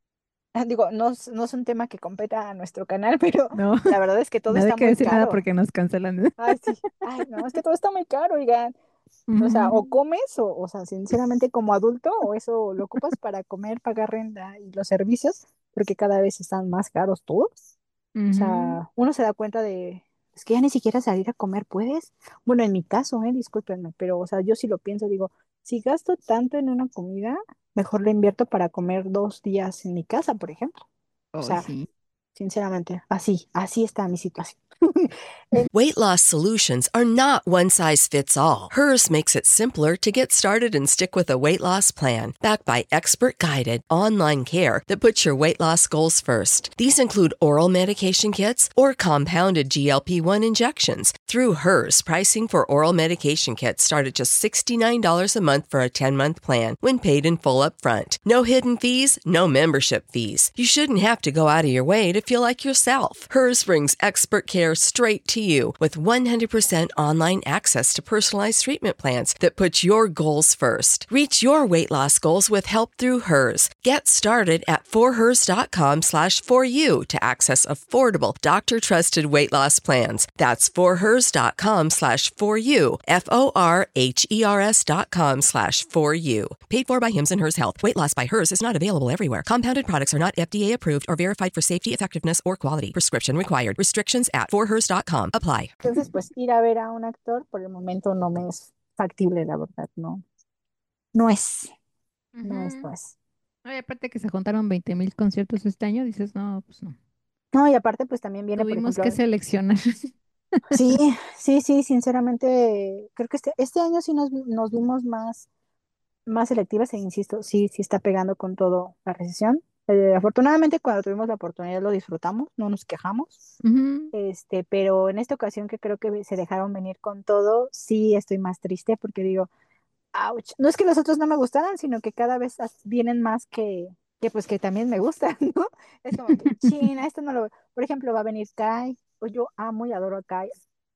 digo, no, es- no es un tema que competa a nuestro canal, pero No, la verdad es que todo no hay está que muy decir nada caro. porque nos cancelan. Ay, sí, ay, no, es que todo está muy caro, oigan. O sea, o Ujú, comes, o, o sea, sinceramente como adulto, o eso lo ocupas para comer, pagar renta y los servicios, porque cada vez están más caros todos. O ujú. sea, uno se da cuenta de, es que ya ni siquiera salir a comer puedes. Bueno, en mi caso, eh, discúlpenme, pero, o sea, yo sí lo pienso, digo, si gasto tanto en una comida, mejor le invierto para comer dos días en mi casa, por ejemplo. O Ay, sea, sí. sinceramente, así, así está mi situación. Weight loss solutions are not one size fits all. Hers makes it simpler to get started and stick with a weight loss plan, backed by expert guided online care that puts your weight loss goals first. These include oral medication kits or compounded G L P one injections. Through Hers, pricing for oral medication kits start at just sixty-nine dollars a month for a ten-month plan when paid in full upfront. No hidden fees, no membership fees. You shouldn't have to go out of your way to feel like yourself. Hers brings expert care straight to you with one hundred percent online access to personalized treatment plans that put your goals first. Reach your weight loss goals with help through Hers. Get started at forhers.com slash for you to access affordable doctor-trusted weight loss plans. That's forhers.com slash for you, F-O-R-H-E-R-S dot com slash for you. Paid for by Hims and Hers Health. Weight loss by Hers is not available everywhere. Compounded products are not F D A approved or verified for safety, effectiveness, or quality. Prescription required. Restrictions at for hers dot com apply. Entonces, pues ir a ver a un actor por el momento no me es factible, la verdad, no, no es, no es, Ujú. no es. Ay, aparte que se juntaron veinte mil conciertos este año, dices, no, pues no. No, y aparte, pues también viene, por Tuvimos que ejemplo, seleccionar. sí, sí, sí, sinceramente, creo que este, este año sí nos, vi- nos vimos más, más selectivas e insisto, sí, sí está pegando con todo la recesión. Eh, afortunadamente, cuando tuvimos la oportunidad lo disfrutamos, no nos quejamos. Ujú. Este, pero en esta ocasión que creo que se dejaron venir con todo, sí estoy más triste porque digo, ouch, no es que los otros no me gustaran, sino que cada vez as- vienen más que, que pues que también me gustan, ¿no? Es como que, China, esto no lo, por ejemplo, va a venir Kai, pues yo amo y adoro a Kai,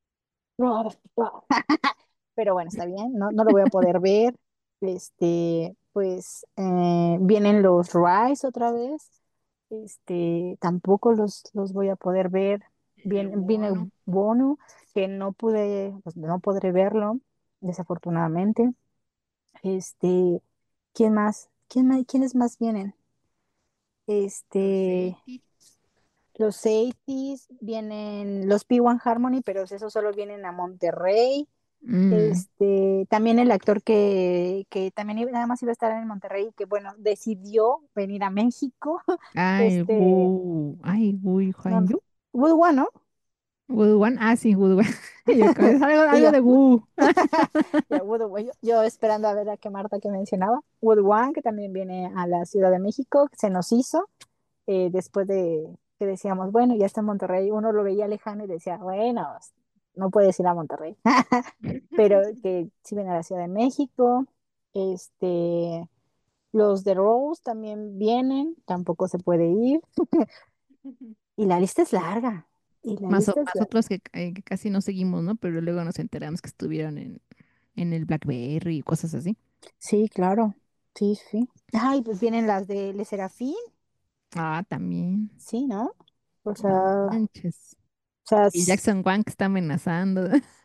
pero bueno, está bien, no, no lo voy a poder ver. Este, pues eh, vienen los Rise otra vez. Este, tampoco los, los voy a poder ver. El Viene, viene bono. Bono, que no pude, pues no podré verlo, desafortunadamente. Este, ¿quién más? ¿Quién más? ¿Quiénes más vienen? Los Este, eighties. los ochenta, vienen los P uno Harmony, pero esos solo vienen a Monterrey. Mm. Este, también el actor que, que también iba- nada más iba a estar en Monterrey, que bueno, decidió venir a México. Ay, Este, Wu. Ay, Wu no, Juan Yu. Woodwan, ¿no? Wu Wan. Ah, sí, Wu Wan. Yo, creo que es algo, Y algo yo, de Wu. ya, Woodwan, yo, yo esperando a ver a qué Marta que mencionaba. Woodwan, que también viene a la Ciudad de México, que se nos hizo eh, después de que decíamos, bueno, ya está en Monterrey, uno lo veía lejano y decía, bueno, no puedes ir a Monterrey, pero que sí viene a la Ciudad de México. Este, los de Rose también vienen, tampoco se puede ir. Y la lista es larga. Y la Más, o- lista es más larga. otros que, eh, que casi no seguimos, ¿no? Pero luego nos enteramos que estuvieron en, en el BlackBerry y cosas así. Sí, claro. Sí, sí. Ay, pues vienen las de Le Serafín, Ah, también. sí, ¿no? O sea, No o manches. sea, Y s- Jackson Wang que está amenazando.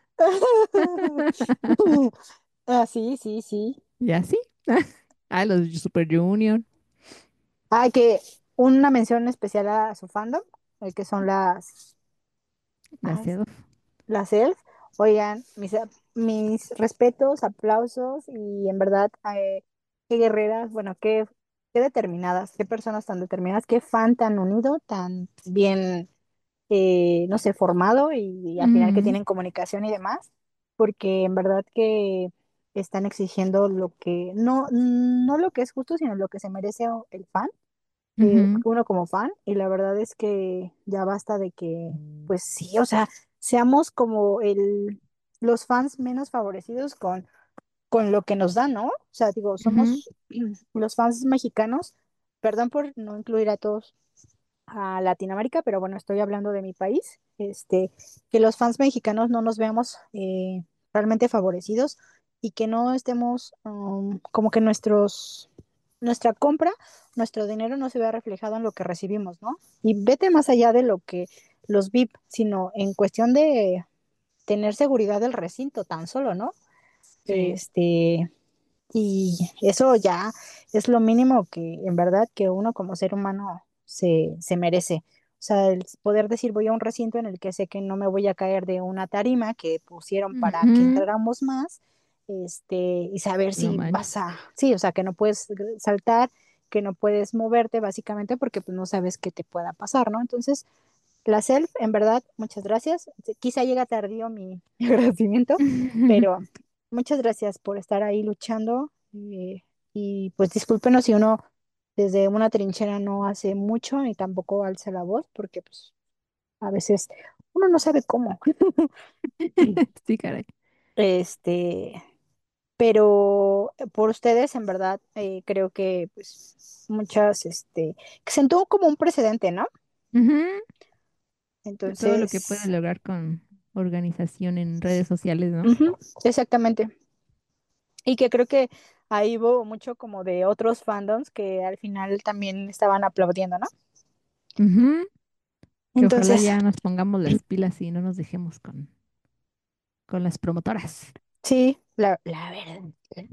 ah, sí, sí, sí. Y así. Ah, los Super Junior. Hay que una mención especial a su fandom, el que son las, ay, Gracias. las elf. Oigan, mis, a- mis respetos, aplausos y en verdad, eh, qué guerreras, bueno, qué, qué determinadas, qué personas tan determinadas, qué fan tan unido, tan bien, eh, no sé, formado y, y al final que Ujú, tienen comunicación y demás, porque en verdad que están exigiendo lo que, no, no lo que es justo, sino lo que se merece el fan, eh, ujú, uno como fan, y la verdad es que ya basta de que, pues sí, o sea, seamos como el, los fans menos favorecidos con, con lo que nos dan, ¿no? O sea, digo, ujú, somos los fans mexicanos, perdón por no incluir a todos a Latinoamérica, pero bueno, estoy hablando de mi país, este, que los fans mexicanos no nos veamos eh, realmente favorecidos y que no estemos um, como que nuestros, nuestra compra, nuestro dinero no se vea reflejado en lo que recibimos, ¿no? Y vete más allá de lo que los V I P, sino en cuestión de tener seguridad del recinto tan solo, ¿no? sí. Este, y eso ya es lo mínimo que en verdad que uno como ser humano se, se merece. O sea, el poder decir voy a un recinto en el que sé que no me voy a caer de una tarima que pusieron para que Ujú, entráramos más, este, y saber no si manches. vas a, sí, o sea, que no puedes saltar, que no puedes moverte básicamente porque pues no sabes qué te pueda pasar, ¿no? Entonces, la self, en verdad, muchas gracias. Quizá llega tardío mi, mi agradecimiento, pero muchas gracias por estar ahí luchando. eh, y pues discúlpenos si uno desde una trinchera no hace mucho y tampoco alza la voz, porque pues a veces uno no sabe cómo. Sí, caray. Este, pero por ustedes, en verdad, eh, creo que pues muchas, este, que sentó como un precedente, ¿no? Ujú, de todo lo que puede Entonces, lograr con organización en redes sociales, ¿no? ujú, exactamente. Y que creo que ahí hubo mucho como de otros fandoms que al final también estaban aplaudiendo, ¿no? Ujú, que ojalá Entonces, ya nos pongamos las pilas y no nos dejemos con, con las promotoras. sí, la, la verdad.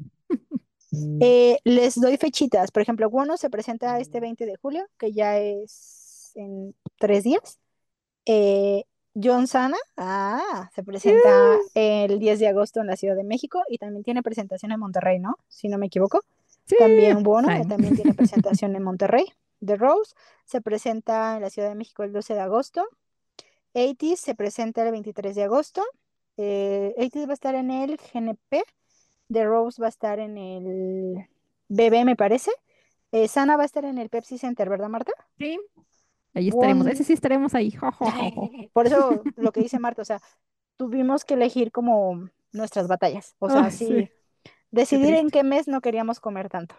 Eh, les doy fechitas. Por ejemplo, Wono se presenta este veinte de julio, que ya es en tres días. Eh, John Sana, ah, se presenta ¡Uh! el diez de agosto en la Ciudad de México y también tiene presentación en Monterrey, ¿no? Si no me equivoco. Sí, También Bono, eh, Simon. también tiene presentación en Monterrey. The Rose se presenta en la Ciudad de México el doce de agosto. ochenta se presenta el veintitrés de agosto. Eh, ochenta va a estar en el G N P. The Rose va a estar en el B B, me parece. Eh, Sana va a estar en el Pepsi Center, ¿verdad, Marta? Sí, ahí estaremos. Ese Bon... sí estaremos ahí. Jo, jo, jo, jo. Por eso lo que dice Marta, o sea, tuvimos que elegir como nuestras batallas. O sea, Ay, sí, sí, qué decidir en triste. qué mes no queríamos comer tanto.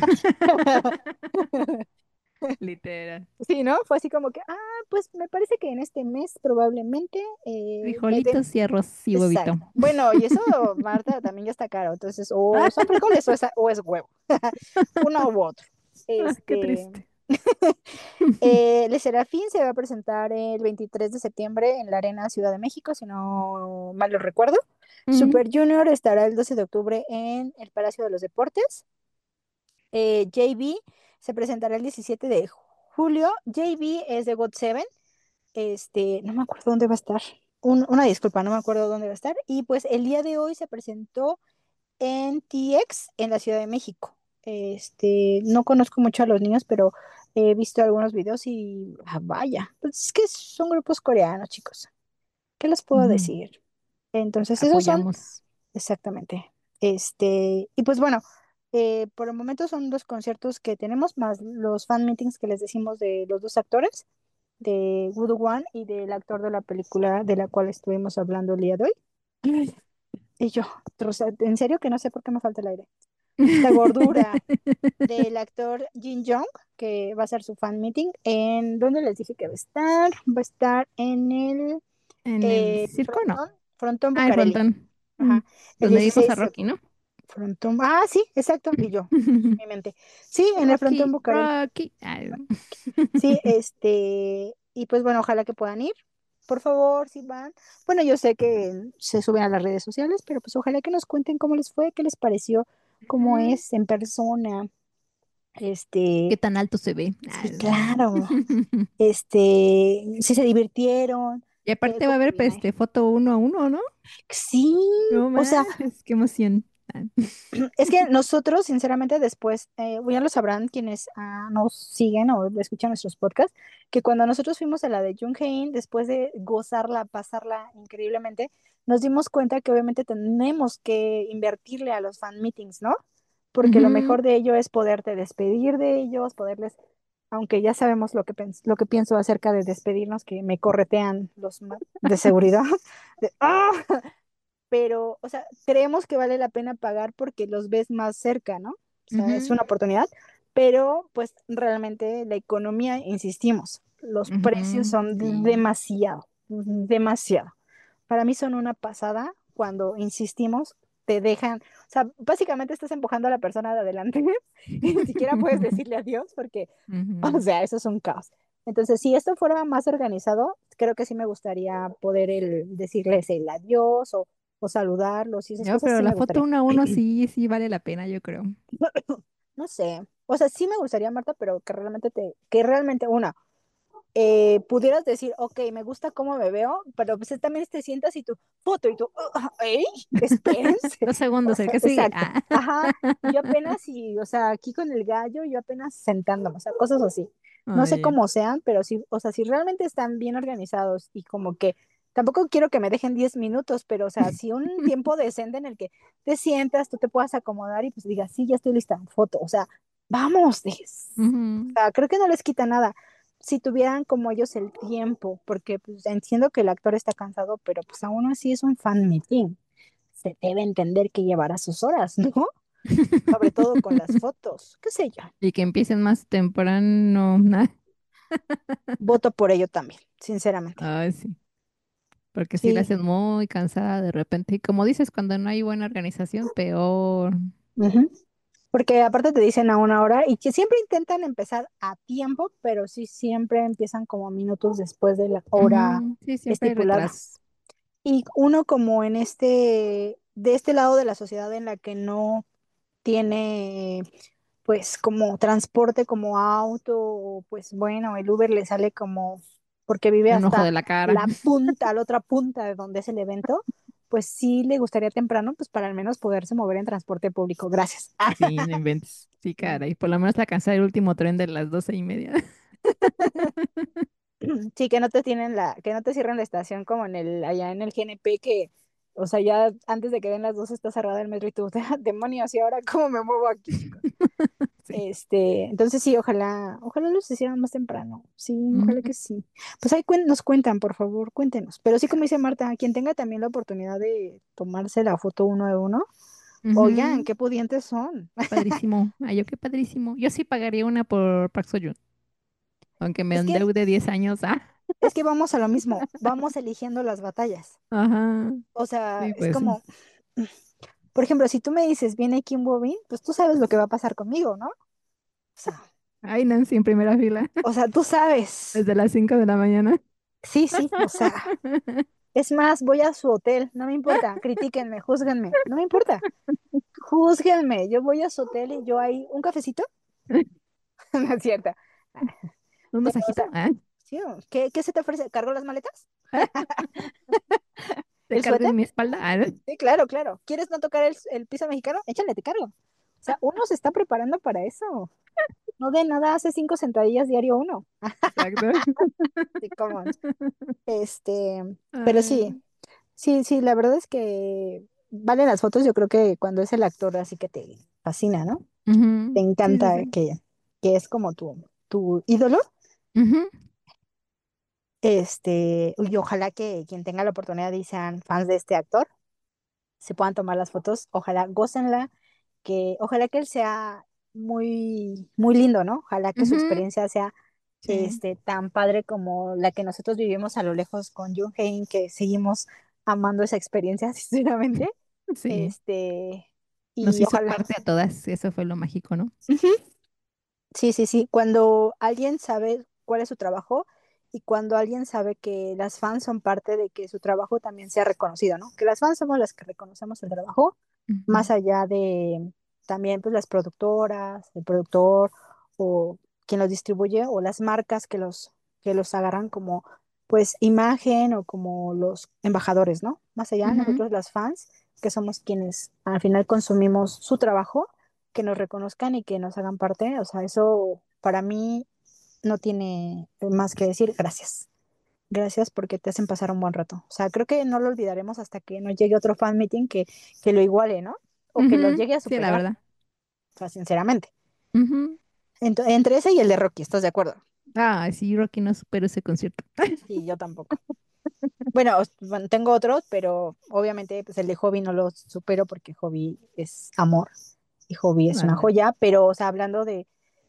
Literal. Sí, ¿no? Fue así como que, ah, pues me parece que en este mes probablemente eh, me den... Frijolitos y arroz y huevito. Exacto. Bueno, y eso, Marta, también ya está caro. Entonces, o Ah, son frijoles o es, o es huevo. Uno u otro. qué Este, triste. eh, Le Serafín se va a presentar el veintitrés de septiembre en la Arena Ciudad de México, si no mal lo recuerdo. Mm, Super Junior estará el doce de octubre en el Palacio de los Deportes. Eh, J B se presentará el diecisiete de julio. J B es de God Seven. Este, no me acuerdo dónde va a estar. Un- una disculpa, no me acuerdo dónde va a estar. Y pues el día de hoy se presentó en T X en la Ciudad de México. Este, no conozco mucho a los niños, pero he visto algunos videos y ah, vaya, pues es que son grupos coreanos, chicos. ¿Qué les puedo Ujú. decir? Entonces, esos son Apoyamos. exactamente. Este, y pues bueno, eh, por el momento son dos conciertos que tenemos, más los fan meetings que les decimos de los dos actores, de Woo One y del actor de la película de la cual estuvimos hablando el día de hoy. Ay, y yo, Rosa, en serio que no sé por qué me falta el aire. Esta gordura del actor Jin Young, que va a ser su fan meeting. ¿En dónde les dije que va a estar? Va a estar en el En el eh, circo, no. Frontón, Frontón Ah, el Bucareli. frontón. Mm, Ajá, el Donde vimos a dieciséis de Rocky, ¿no? Frontón. Ah, sí, exacto. Y yo, mi mente. Sí, en el Frontón Rocky, Bucareli. Rocky. Ay. Sí, este, y pues bueno, ojalá que puedan ir. Por favor, si van. Bueno, yo sé que se suben a las redes sociales, pero pues ojalá que nos cuenten cómo les fue, qué les pareció, cómo Ujú. es en persona. ¿Qué Este, tan alto se ve? sí, Ay. claro. Este, si se divirtieron, Y qué, aparte va a cómo haber viene. este foto uno a uno, ¿no? Sí, No o sea, manches, qué emoción. Ah. es que nosotros, sinceramente, después, eh, ya lo sabrán quienes ah, nos siguen o escuchan nuestros podcasts, que cuando nosotros fuimos a la de Junghae, después de gozarla, pasarla increíblemente, nos dimos cuenta que obviamente tenemos que invertirle a los fan meetings, ¿no? Porque lo Ujú. mejor de ello es poderte despedir de ellos, poderles, aunque ya sabemos lo que, pens- lo que pienso acerca de despedirnos, que me corretean los ma- de seguridad, de, ¡ah! Pero, o sea, creemos que vale la pena pagar porque los ves más cerca, ¿no? O sea, es Ujú. una oportunidad, pero pues realmente la economía, insistimos, los precios Ujú. son Sí. demasiado, demasiado. Para mí son una pasada cuando insistimos, te dejan, o sea, básicamente estás empujando a la persona de adelante y ni siquiera puedes decirle adiós porque, o Ujú. sea, eso es un caos. Entonces, si esto fuera más organizado, creo que sí me gustaría poder el, decirles el adiós o o saludarlos y esas No, cosas pero sí la me foto gustaría. uno a uno sí, sí vale la pena, yo creo. No sé, o sea, sí me gustaría, Marta, pero que realmente te, que realmente una, eh, pudieras decir, ok, me gusta cómo me veo, pero pues también te sientas y tu foto y tú, "Ah, ¡ey! Espérense". Dos O segundos, el sea, que sigue. exacto, Ah. ajá, y yo apenas y, o sea, aquí con el gallo, yo apenas sentándome, o sea, cosas así. No sé Oye. cómo sean, pero sí, o sea, si realmente están bien organizados y como que tampoco quiero que me dejen diez minutos, pero o sea, si un tiempo decente en el que te sientas, tú te puedas acomodar y pues digas, sí, ya estoy lista, foto, o sea, vamos, dices. O Ujú. sea, creo que no les quita nada si tuvieran como ellos el tiempo, porque pues entiendo que el actor está cansado, pero pues aún así es un fan meeting. Se debe entender que llevará sus horas, ¿no? Sobre todo con las fotos, qué sé yo. Y que empiecen más temprano. Nah. Voto por ello también, sinceramente. Ay, sí. Porque sí la Sí. hacen muy cansada de repente. Y como dices, cuando no hay buena organización, peor. Ujú. Porque aparte te dicen a una hora y que siempre intentan empezar a tiempo, pero sí siempre empiezan como minutos después de la hora Ujú. Sí, siempre hay estipulada. retrasos. Y uno como en este, de este lado de la sociedad en la que no tiene pues como transporte como auto, o pues bueno, el Uber le sale como porque vive Un ojo hasta de la cara. la punta, la otra punta de donde es el evento, pues sí le gustaría temprano, pues para al menos poderse mover en transporte público. Gracias. Sí, no inventes. Sí, caray. Por lo menos la alcanzar el último tren de las doce y media. Sí, que no te tienen la, que no te cierren la estación como en el, allá en el G N P que, o sea, ya antes de que den las dos está cerrada el metro y tú, demonios, ¿y ahora cómo me muevo aquí, chicos? Sí. Este, entonces sí, ojalá, ojalá los hicieran más temprano. Sí, ojalá Ujú. que sí. Pues ahí cuen- nos cuentan, por favor, cuéntenos. Pero sí, como dice Marta, quien tenga también la oportunidad de tomarse la foto uno de uno, oigan, Ujú. qué pudientes son. Padrísimo. Ay, yo qué padrísimo. Yo sí pagaría una por Park Seo-joon, aunque me Es que, endeude diez años. Ah, es que vamos a lo mismo, vamos eligiendo las batallas. ajá. O sea, Sí, es pues sí. como, por ejemplo, si tú me dices, viene Kim Bobin, pues tú sabes lo que va a pasar conmigo, ¿no? O sea, Ay, Nancy en primera fila, o sea, tú sabes. desde las cinco de la mañana. Sí, sí, o sea, es más, voy a su hotel, no me importa, critíquenme, júzguenme, no me importa. Júzguenme, yo voy a su hotel y yo ahí, un cafecito, no es cierto. ¿Un Pero, o masajito? sea, Ah, sí, o- ¿qué, qué se te ofrece? ¿Cargo las maletas? ¿te ¿El cargo suéter? en mi espalda? Ah, Sí, claro, claro. ¿Quieres no tocar el, el piso mexicano? Échale, te cargo. O sea, uno se está preparando para eso. No de nada hace cinco sentadillas diario uno. exacto. Sí, come on. Este, pero sí, Ah, sí, sí, la verdad es que valen las fotos. Yo creo que cuando es el actor así que te fascina, ¿no? Te ujú, sí, sí, encanta sí. que, que es como tu, tu ídolo. Ujú, Este, y ojalá que quien tenga la oportunidad y sean fans de este actor, se puedan tomar las fotos. Ojalá gócenla, que ojalá que él sea muy, muy lindo, ¿no? Ojalá que su ujú, experiencia sea sí, este, tan padre como la que nosotros vivimos a lo lejos con Jung Hein, que seguimos amando esa experiencia, sinceramente. sí. Este, Nos y hizo ojalá. parte a todas. Eso fue lo mágico, ¿no? Ujú. Sí, sí, sí. Cuando alguien sabe cuál es su trabajo y cuando alguien sabe que las fans son parte de que su trabajo también sea reconocido, ¿no? Que las fans somos las que reconocemos el trabajo, Ujú, más allá de también pues las productoras, el productor o quien los distribuye o las marcas que los que los agarran como pues imagen o como los embajadores, ¿no? Más allá, ujú, nosotros las fans, que somos quienes al final consumimos su trabajo, que nos reconozcan y que nos hagan parte, o sea, eso para mí no tiene más que decir gracias. Gracias porque te hacen pasar un buen rato. O sea, creo que no lo olvidaremos hasta que nos llegue otro fan meeting que, que lo iguale, ¿no? O que lo ujú, llegue a sí, la superar, verdad. o sea, sinceramente. Ujú. Ento- entre ese y el de Rocky, ¿estás de acuerdo? Ah, sí, Rocky no superó ese concierto. Sí, yo tampoco. Bueno, os- bueno, tengo otros, pero obviamente pues el de Hobby no lo supero porque Hobby es amor y Hobby es una Ándale. joya, pero, o sea, hablando de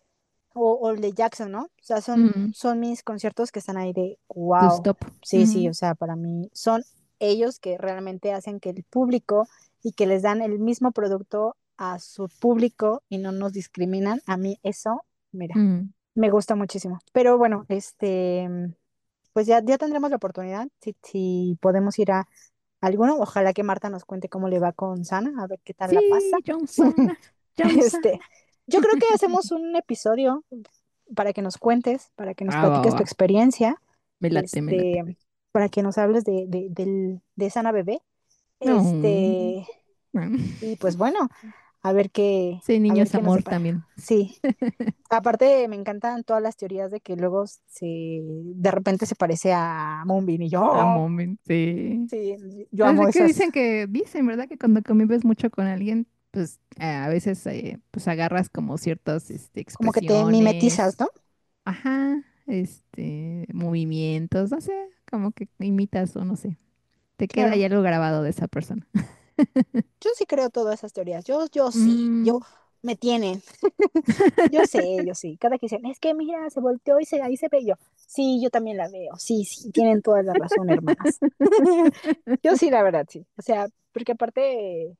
O, o el de Jackson, ¿no? O sea, son, Ujú, son mis conciertos que están ahí de tu wow. stop. Sí, sí, o Ujú, sea, para mí son ellos que realmente hacen que el público y que les dan el mismo producto a su público y no nos discriminan. A mí eso, mira, ujú. me gusta muchísimo. Pero bueno, este, pues ya, ya tendremos la oportunidad, si, si podemos ir a alguno. Ojalá que Marta nos cuente cómo le va con Sana, a ver qué tal la pasa. Sí, Johnson, Johnson. Este, yo creo que hacemos un episodio para que nos cuentes, para que nos Ah, va, va, platiques tu va. experiencia, Me late, me late. este, para que nos hables de, de, del- de Sana Bebé, No. este, Bueno, y pues bueno, a ver qué, ese a niño ver es qué nos amor depara. también. Sí, aparte me encantan todas las teorías de que luego se, de repente se parece a Moonbin y yo, Amo, oh, men, sí. sí, yo amo Así que esas, dicen que, dicen, ¿verdad? Que cuando convives mucho con alguien, pues eh, a veces eh, pues agarras como ciertas este, como que te mimetizas, expresiones, ¿no? ajá, este, movimientos, no sé, como que imitas o no sé, te queda Claro. ya algo grabado de esa persona. Yo sí creo todas esas teorías. Yo, yo sí, yo Mm, me tienen. Yo sé, yo sí. Cada que dicen, es que mira, se volteó y se, ahí se ve yo. Sí, yo también la veo. Sí, sí, tienen toda la razón, hermanas. Yo sí, la verdad, sí. O sea, porque aparte,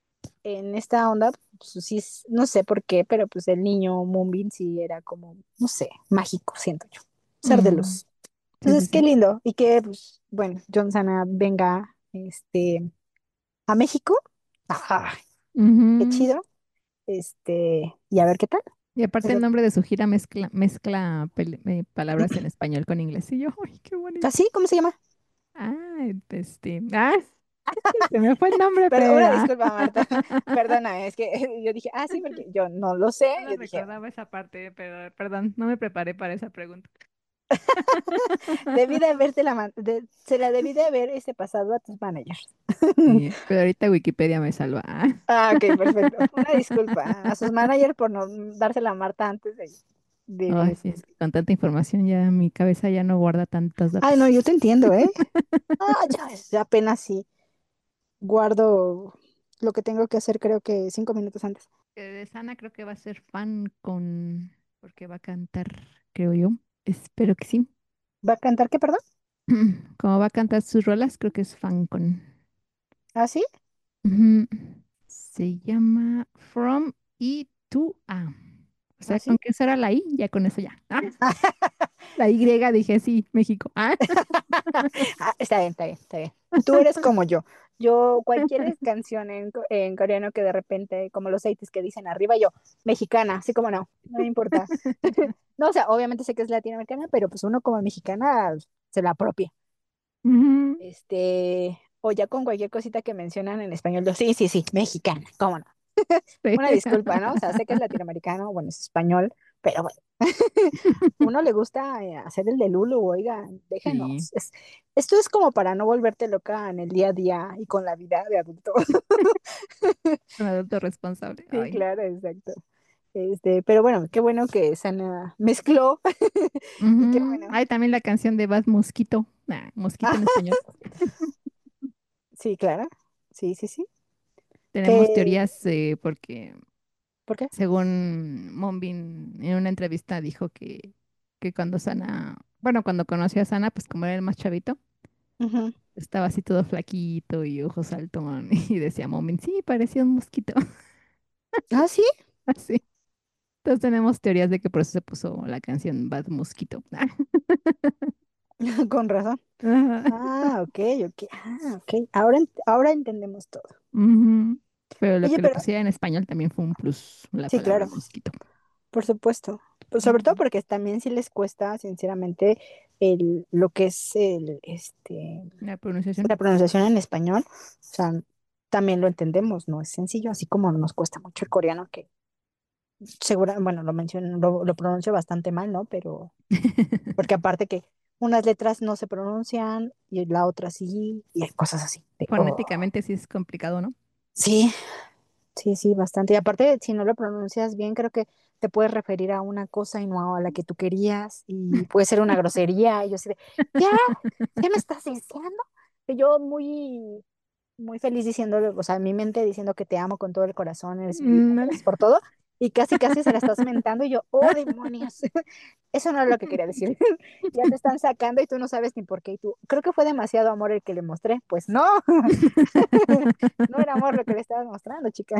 en esta onda, pues sí, s- no sé por qué, pero pues el niño Moonbin sí era como, no sé, mágico, siento yo. Ser de mm, luz. sí, sí, Entonces, qué sí. lindo. Y que, pues, bueno, John Sana venga, este, a México. Ajá, qué Ujú. chido. Este, y a ver qué tal. Y aparte Eso, el nombre de su gira mezcla, mezcla pel- eh, palabras en español con inglés. Y yo, ¡ay, qué bonito! ¿así? ¿Cómo se llama? Ah, este, ah, se me fue el nombre, Perdón, pero una ah. disculpa, Marta. Perdona, es que yo dije, ah, sí, porque yo no lo sé. No la Yo dije, recordaba esa parte, pero perdón, no me preparé para esa pregunta. debí de haberte la, man- de- se la debí de haber ese pasado a tus managers. Sí, pero ahorita Wikipedia me salva. Ah, Ah, ok, perfecto. Una disculpa a sus managers por no dársela a Marta antes de, ay, de... sí, es que con tanta información ya mi cabeza ya no guarda tantos Ay, no, datos. yo te entiendo, ¿eh? Ah, ya, ves, ya apenas sí guardo lo que tengo que hacer, creo que cinco minutos antes. Eh, De Sana creo que va a ser fan con, porque va a cantar, creo yo. Espero que sí. ¿Va a cantar qué, perdón? Como va a cantar sus rolas, creo que es fan con. ¿Ah, sí? Ujú. Se llama From E to A. O ¿Ah, sea, con sí? que será la I, ya con eso ya. Ah, la Y dije sí, México. Ah, Ah, está bien, está bien, está bien. Tú eres como yo. Yo, cualquier es- canción en, co- en coreano que de repente, como los eighties que dicen arriba, yo, mexicana, así como no, no me importa. No, o sea, obviamente sé que es latinoamericana, pero pues uno como mexicana se la apropia. Ujú. Este, o ya con cualquier cosita que mencionan en español, yo, sí, sí, sí, mexicana, cómo no. Sí. Una disculpa, ¿no? O sea, sé que es latinoamericano, bueno, es español, pero bueno, uno le gusta eh, hacer el de Lulu, oiga, Sí, déjenos. Es, esto es como para no volverte loca en el día a día y con la vida de adulto. un adulto responsable. Sí, Ay. claro, exacto. Este, pero bueno, qué bueno que Sana mezcló y qué Ujú. bueno. Hay también la canción de Bad Mosquito. Nah, mosquito en español. Sí, claro. Sí, sí, sí. Tenemos Que, teorías eh, porque ¿por qué? según Monbin en una entrevista dijo que, que cuando Sana, bueno, cuando conoció a Sana, pues como era el más chavito, Ujú. estaba así todo flaquito y ojos saltón y decía Monbin, sí, parecía un mosquito, Ah, sí, así. Entonces tenemos teorías de que por eso se puso la canción Bad Mosquito. con razón. Ajá. Ah, ok, ok. Ah, ok. Ahora, ent- ahora entendemos todo. Ujú. Pero lo Oye, que le pero pusiera en español también fue un plus, la sí, palabra claro, mosquito. por supuesto. Pues sobre todo Ujú. porque también sí les cuesta, sinceramente, el, lo que es el, este, La pronunciación. la pronunciación en español. O sea, también lo entendemos, no es sencillo, así como nos cuesta mucho el coreano, que segura, bueno, lo menciono, lo, lo pronuncio bastante mal, ¿no? Pero, porque aparte que unas letras no se pronuncian y la otra sí, y hay cosas así. De, oh. Fonéticamente sí es complicado, ¿no? Sí, sí, sí, bastante. Y aparte, si no lo pronuncias bien, creo que te puedes referir a una cosa y no a la que tú querías, y puede ser una grosería, y yo así de, ¿qué? ¿Qué me estás diciendo? Y yo muy, muy feliz diciéndole, o sea, en mi mente diciendo que te amo con todo el corazón, eres mi vida, Mm, dale. gracias por todo, y casi, casi se la estás mentando, y yo, oh, demonios, eso no es lo que quería decir. Ya te están sacando y tú no sabes ni por qué, y tú, creo que fue demasiado amor el que le mostré, pues no, no era amor lo que le estabas mostrando, chica.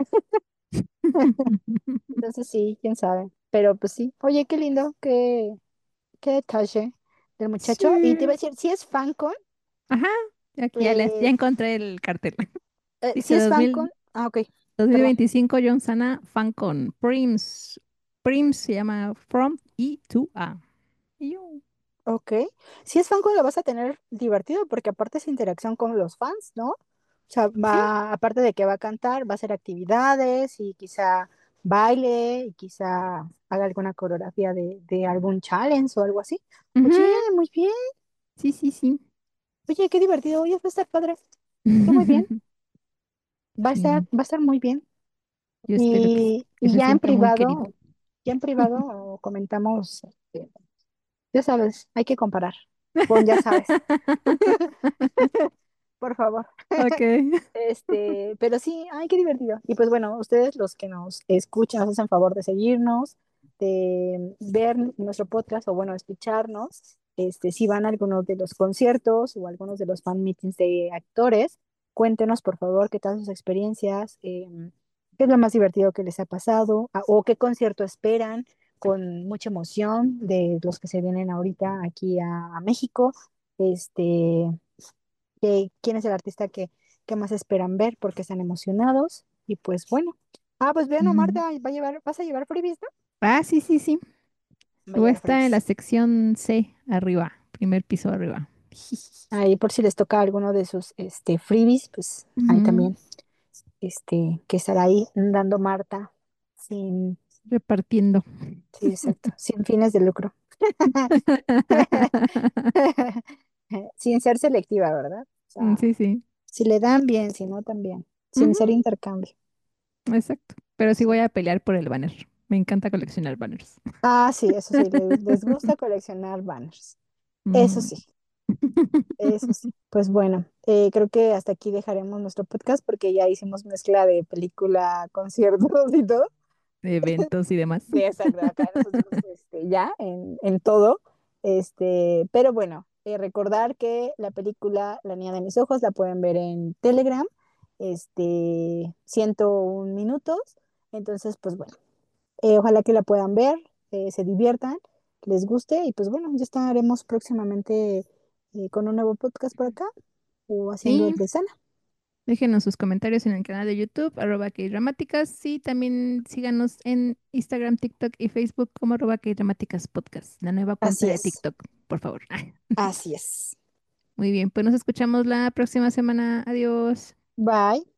Entonces sí, quién sabe. Pero pues sí. Oye, qué lindo, qué, qué detalle del muchacho. Y te iba a Sí. decir, si es FanCon, Ajá. Aquí ya, les, ya eh, encontré el cartel. eh, si Dice es dos FanCon, mil, ah, ok, dos mil perdón. veinticinco John Sana FanCon Prims. Prims se llama From E to A. Y yo, Ok. Si es FanCon lo vas a tener divertido porque aparte es interacción con los fans, ¿no? O sea, sí. va, aparte de que va a cantar, va a hacer actividades y quizá baile y quizá haga alguna coreografía de, de algún challenge o algo así. Ujú. Oye, muy bien. Sí, sí, sí. Oye, qué divertido. Oye, va a estar padre. Qué muy bien. Va a estar, Sí, va a estar muy bien. yo espero que, s- Y, que y se ya en sienta muy querido. privado, ya en privado comentamos, este, ya sabes, hay que comparar. Con ya sabes, por favor. Ok. Este, pero sí, ay, qué divertido. Y pues bueno, ustedes los que nos escuchan, nos hacen favor de seguirnos, de ver nuestro podcast o bueno, escucharnos. Este, si van a algunos de los conciertos o algunos de los fan meetings de actores, cuéntenos por favor qué tal sus experiencias, em, qué es lo más divertido que les ha pasado a- o qué concierto esperan con mucha emoción de los que se vienen ahorita aquí a, a México. Este, que- quién es el artista que, que más esperan ver porque están emocionados. Y pues bueno. Ah, pues vean, Omar, te Mm. va a llevar, vas a llevar freebies, ¿no? Ah, sí, sí, sí. Va a Voy a llevar estar en la freebies. sección C, arriba, primer piso arriba. Ahí por si les toca alguno de sus este, freebies, pues ahí Ujú. también, este, que estará ahí dando Marta sin, Repartiendo. sí, exacto, sin fines de lucro. Sin ser selectiva, ¿verdad? O Mm, sea, sí, sí. si le dan bien, si no también, sin Ujú, ser intercambio. exacto. Pero sí voy Sí. a pelear por el banner. Me encanta coleccionar banners. Ah, sí, eso sí, les, les gusta coleccionar banners. Eso Ujú. sí. Eso sí. Pues bueno, eh, creo que hasta aquí dejaremos nuestro podcast porque ya hicimos mezcla de película, conciertos y todo. Eventos y demás. De esa, de acá nosotros este, ya en, en todo. Este, pero bueno, eh, recordar que la película La niña de mis ojos la pueden ver en Telegram, este, ciento un minutos. Entonces, pues bueno, eh, ojalá que la puedan ver, eh, se diviertan, les guste y pues bueno, ya estaremos próximamente eh, con un nuevo podcast por acá o haciendo el Sí, de Sana. Déjenos sus comentarios en el canal de YouTube, arroba Kdramáticas, y también síganos en Instagram, TikTok y Facebook como arroba Kdramáticas Podcast, la nueva cuenta Así de es, TikTok, por favor. así es. Muy bien, pues nos escuchamos la próxima semana. Adiós. Bye.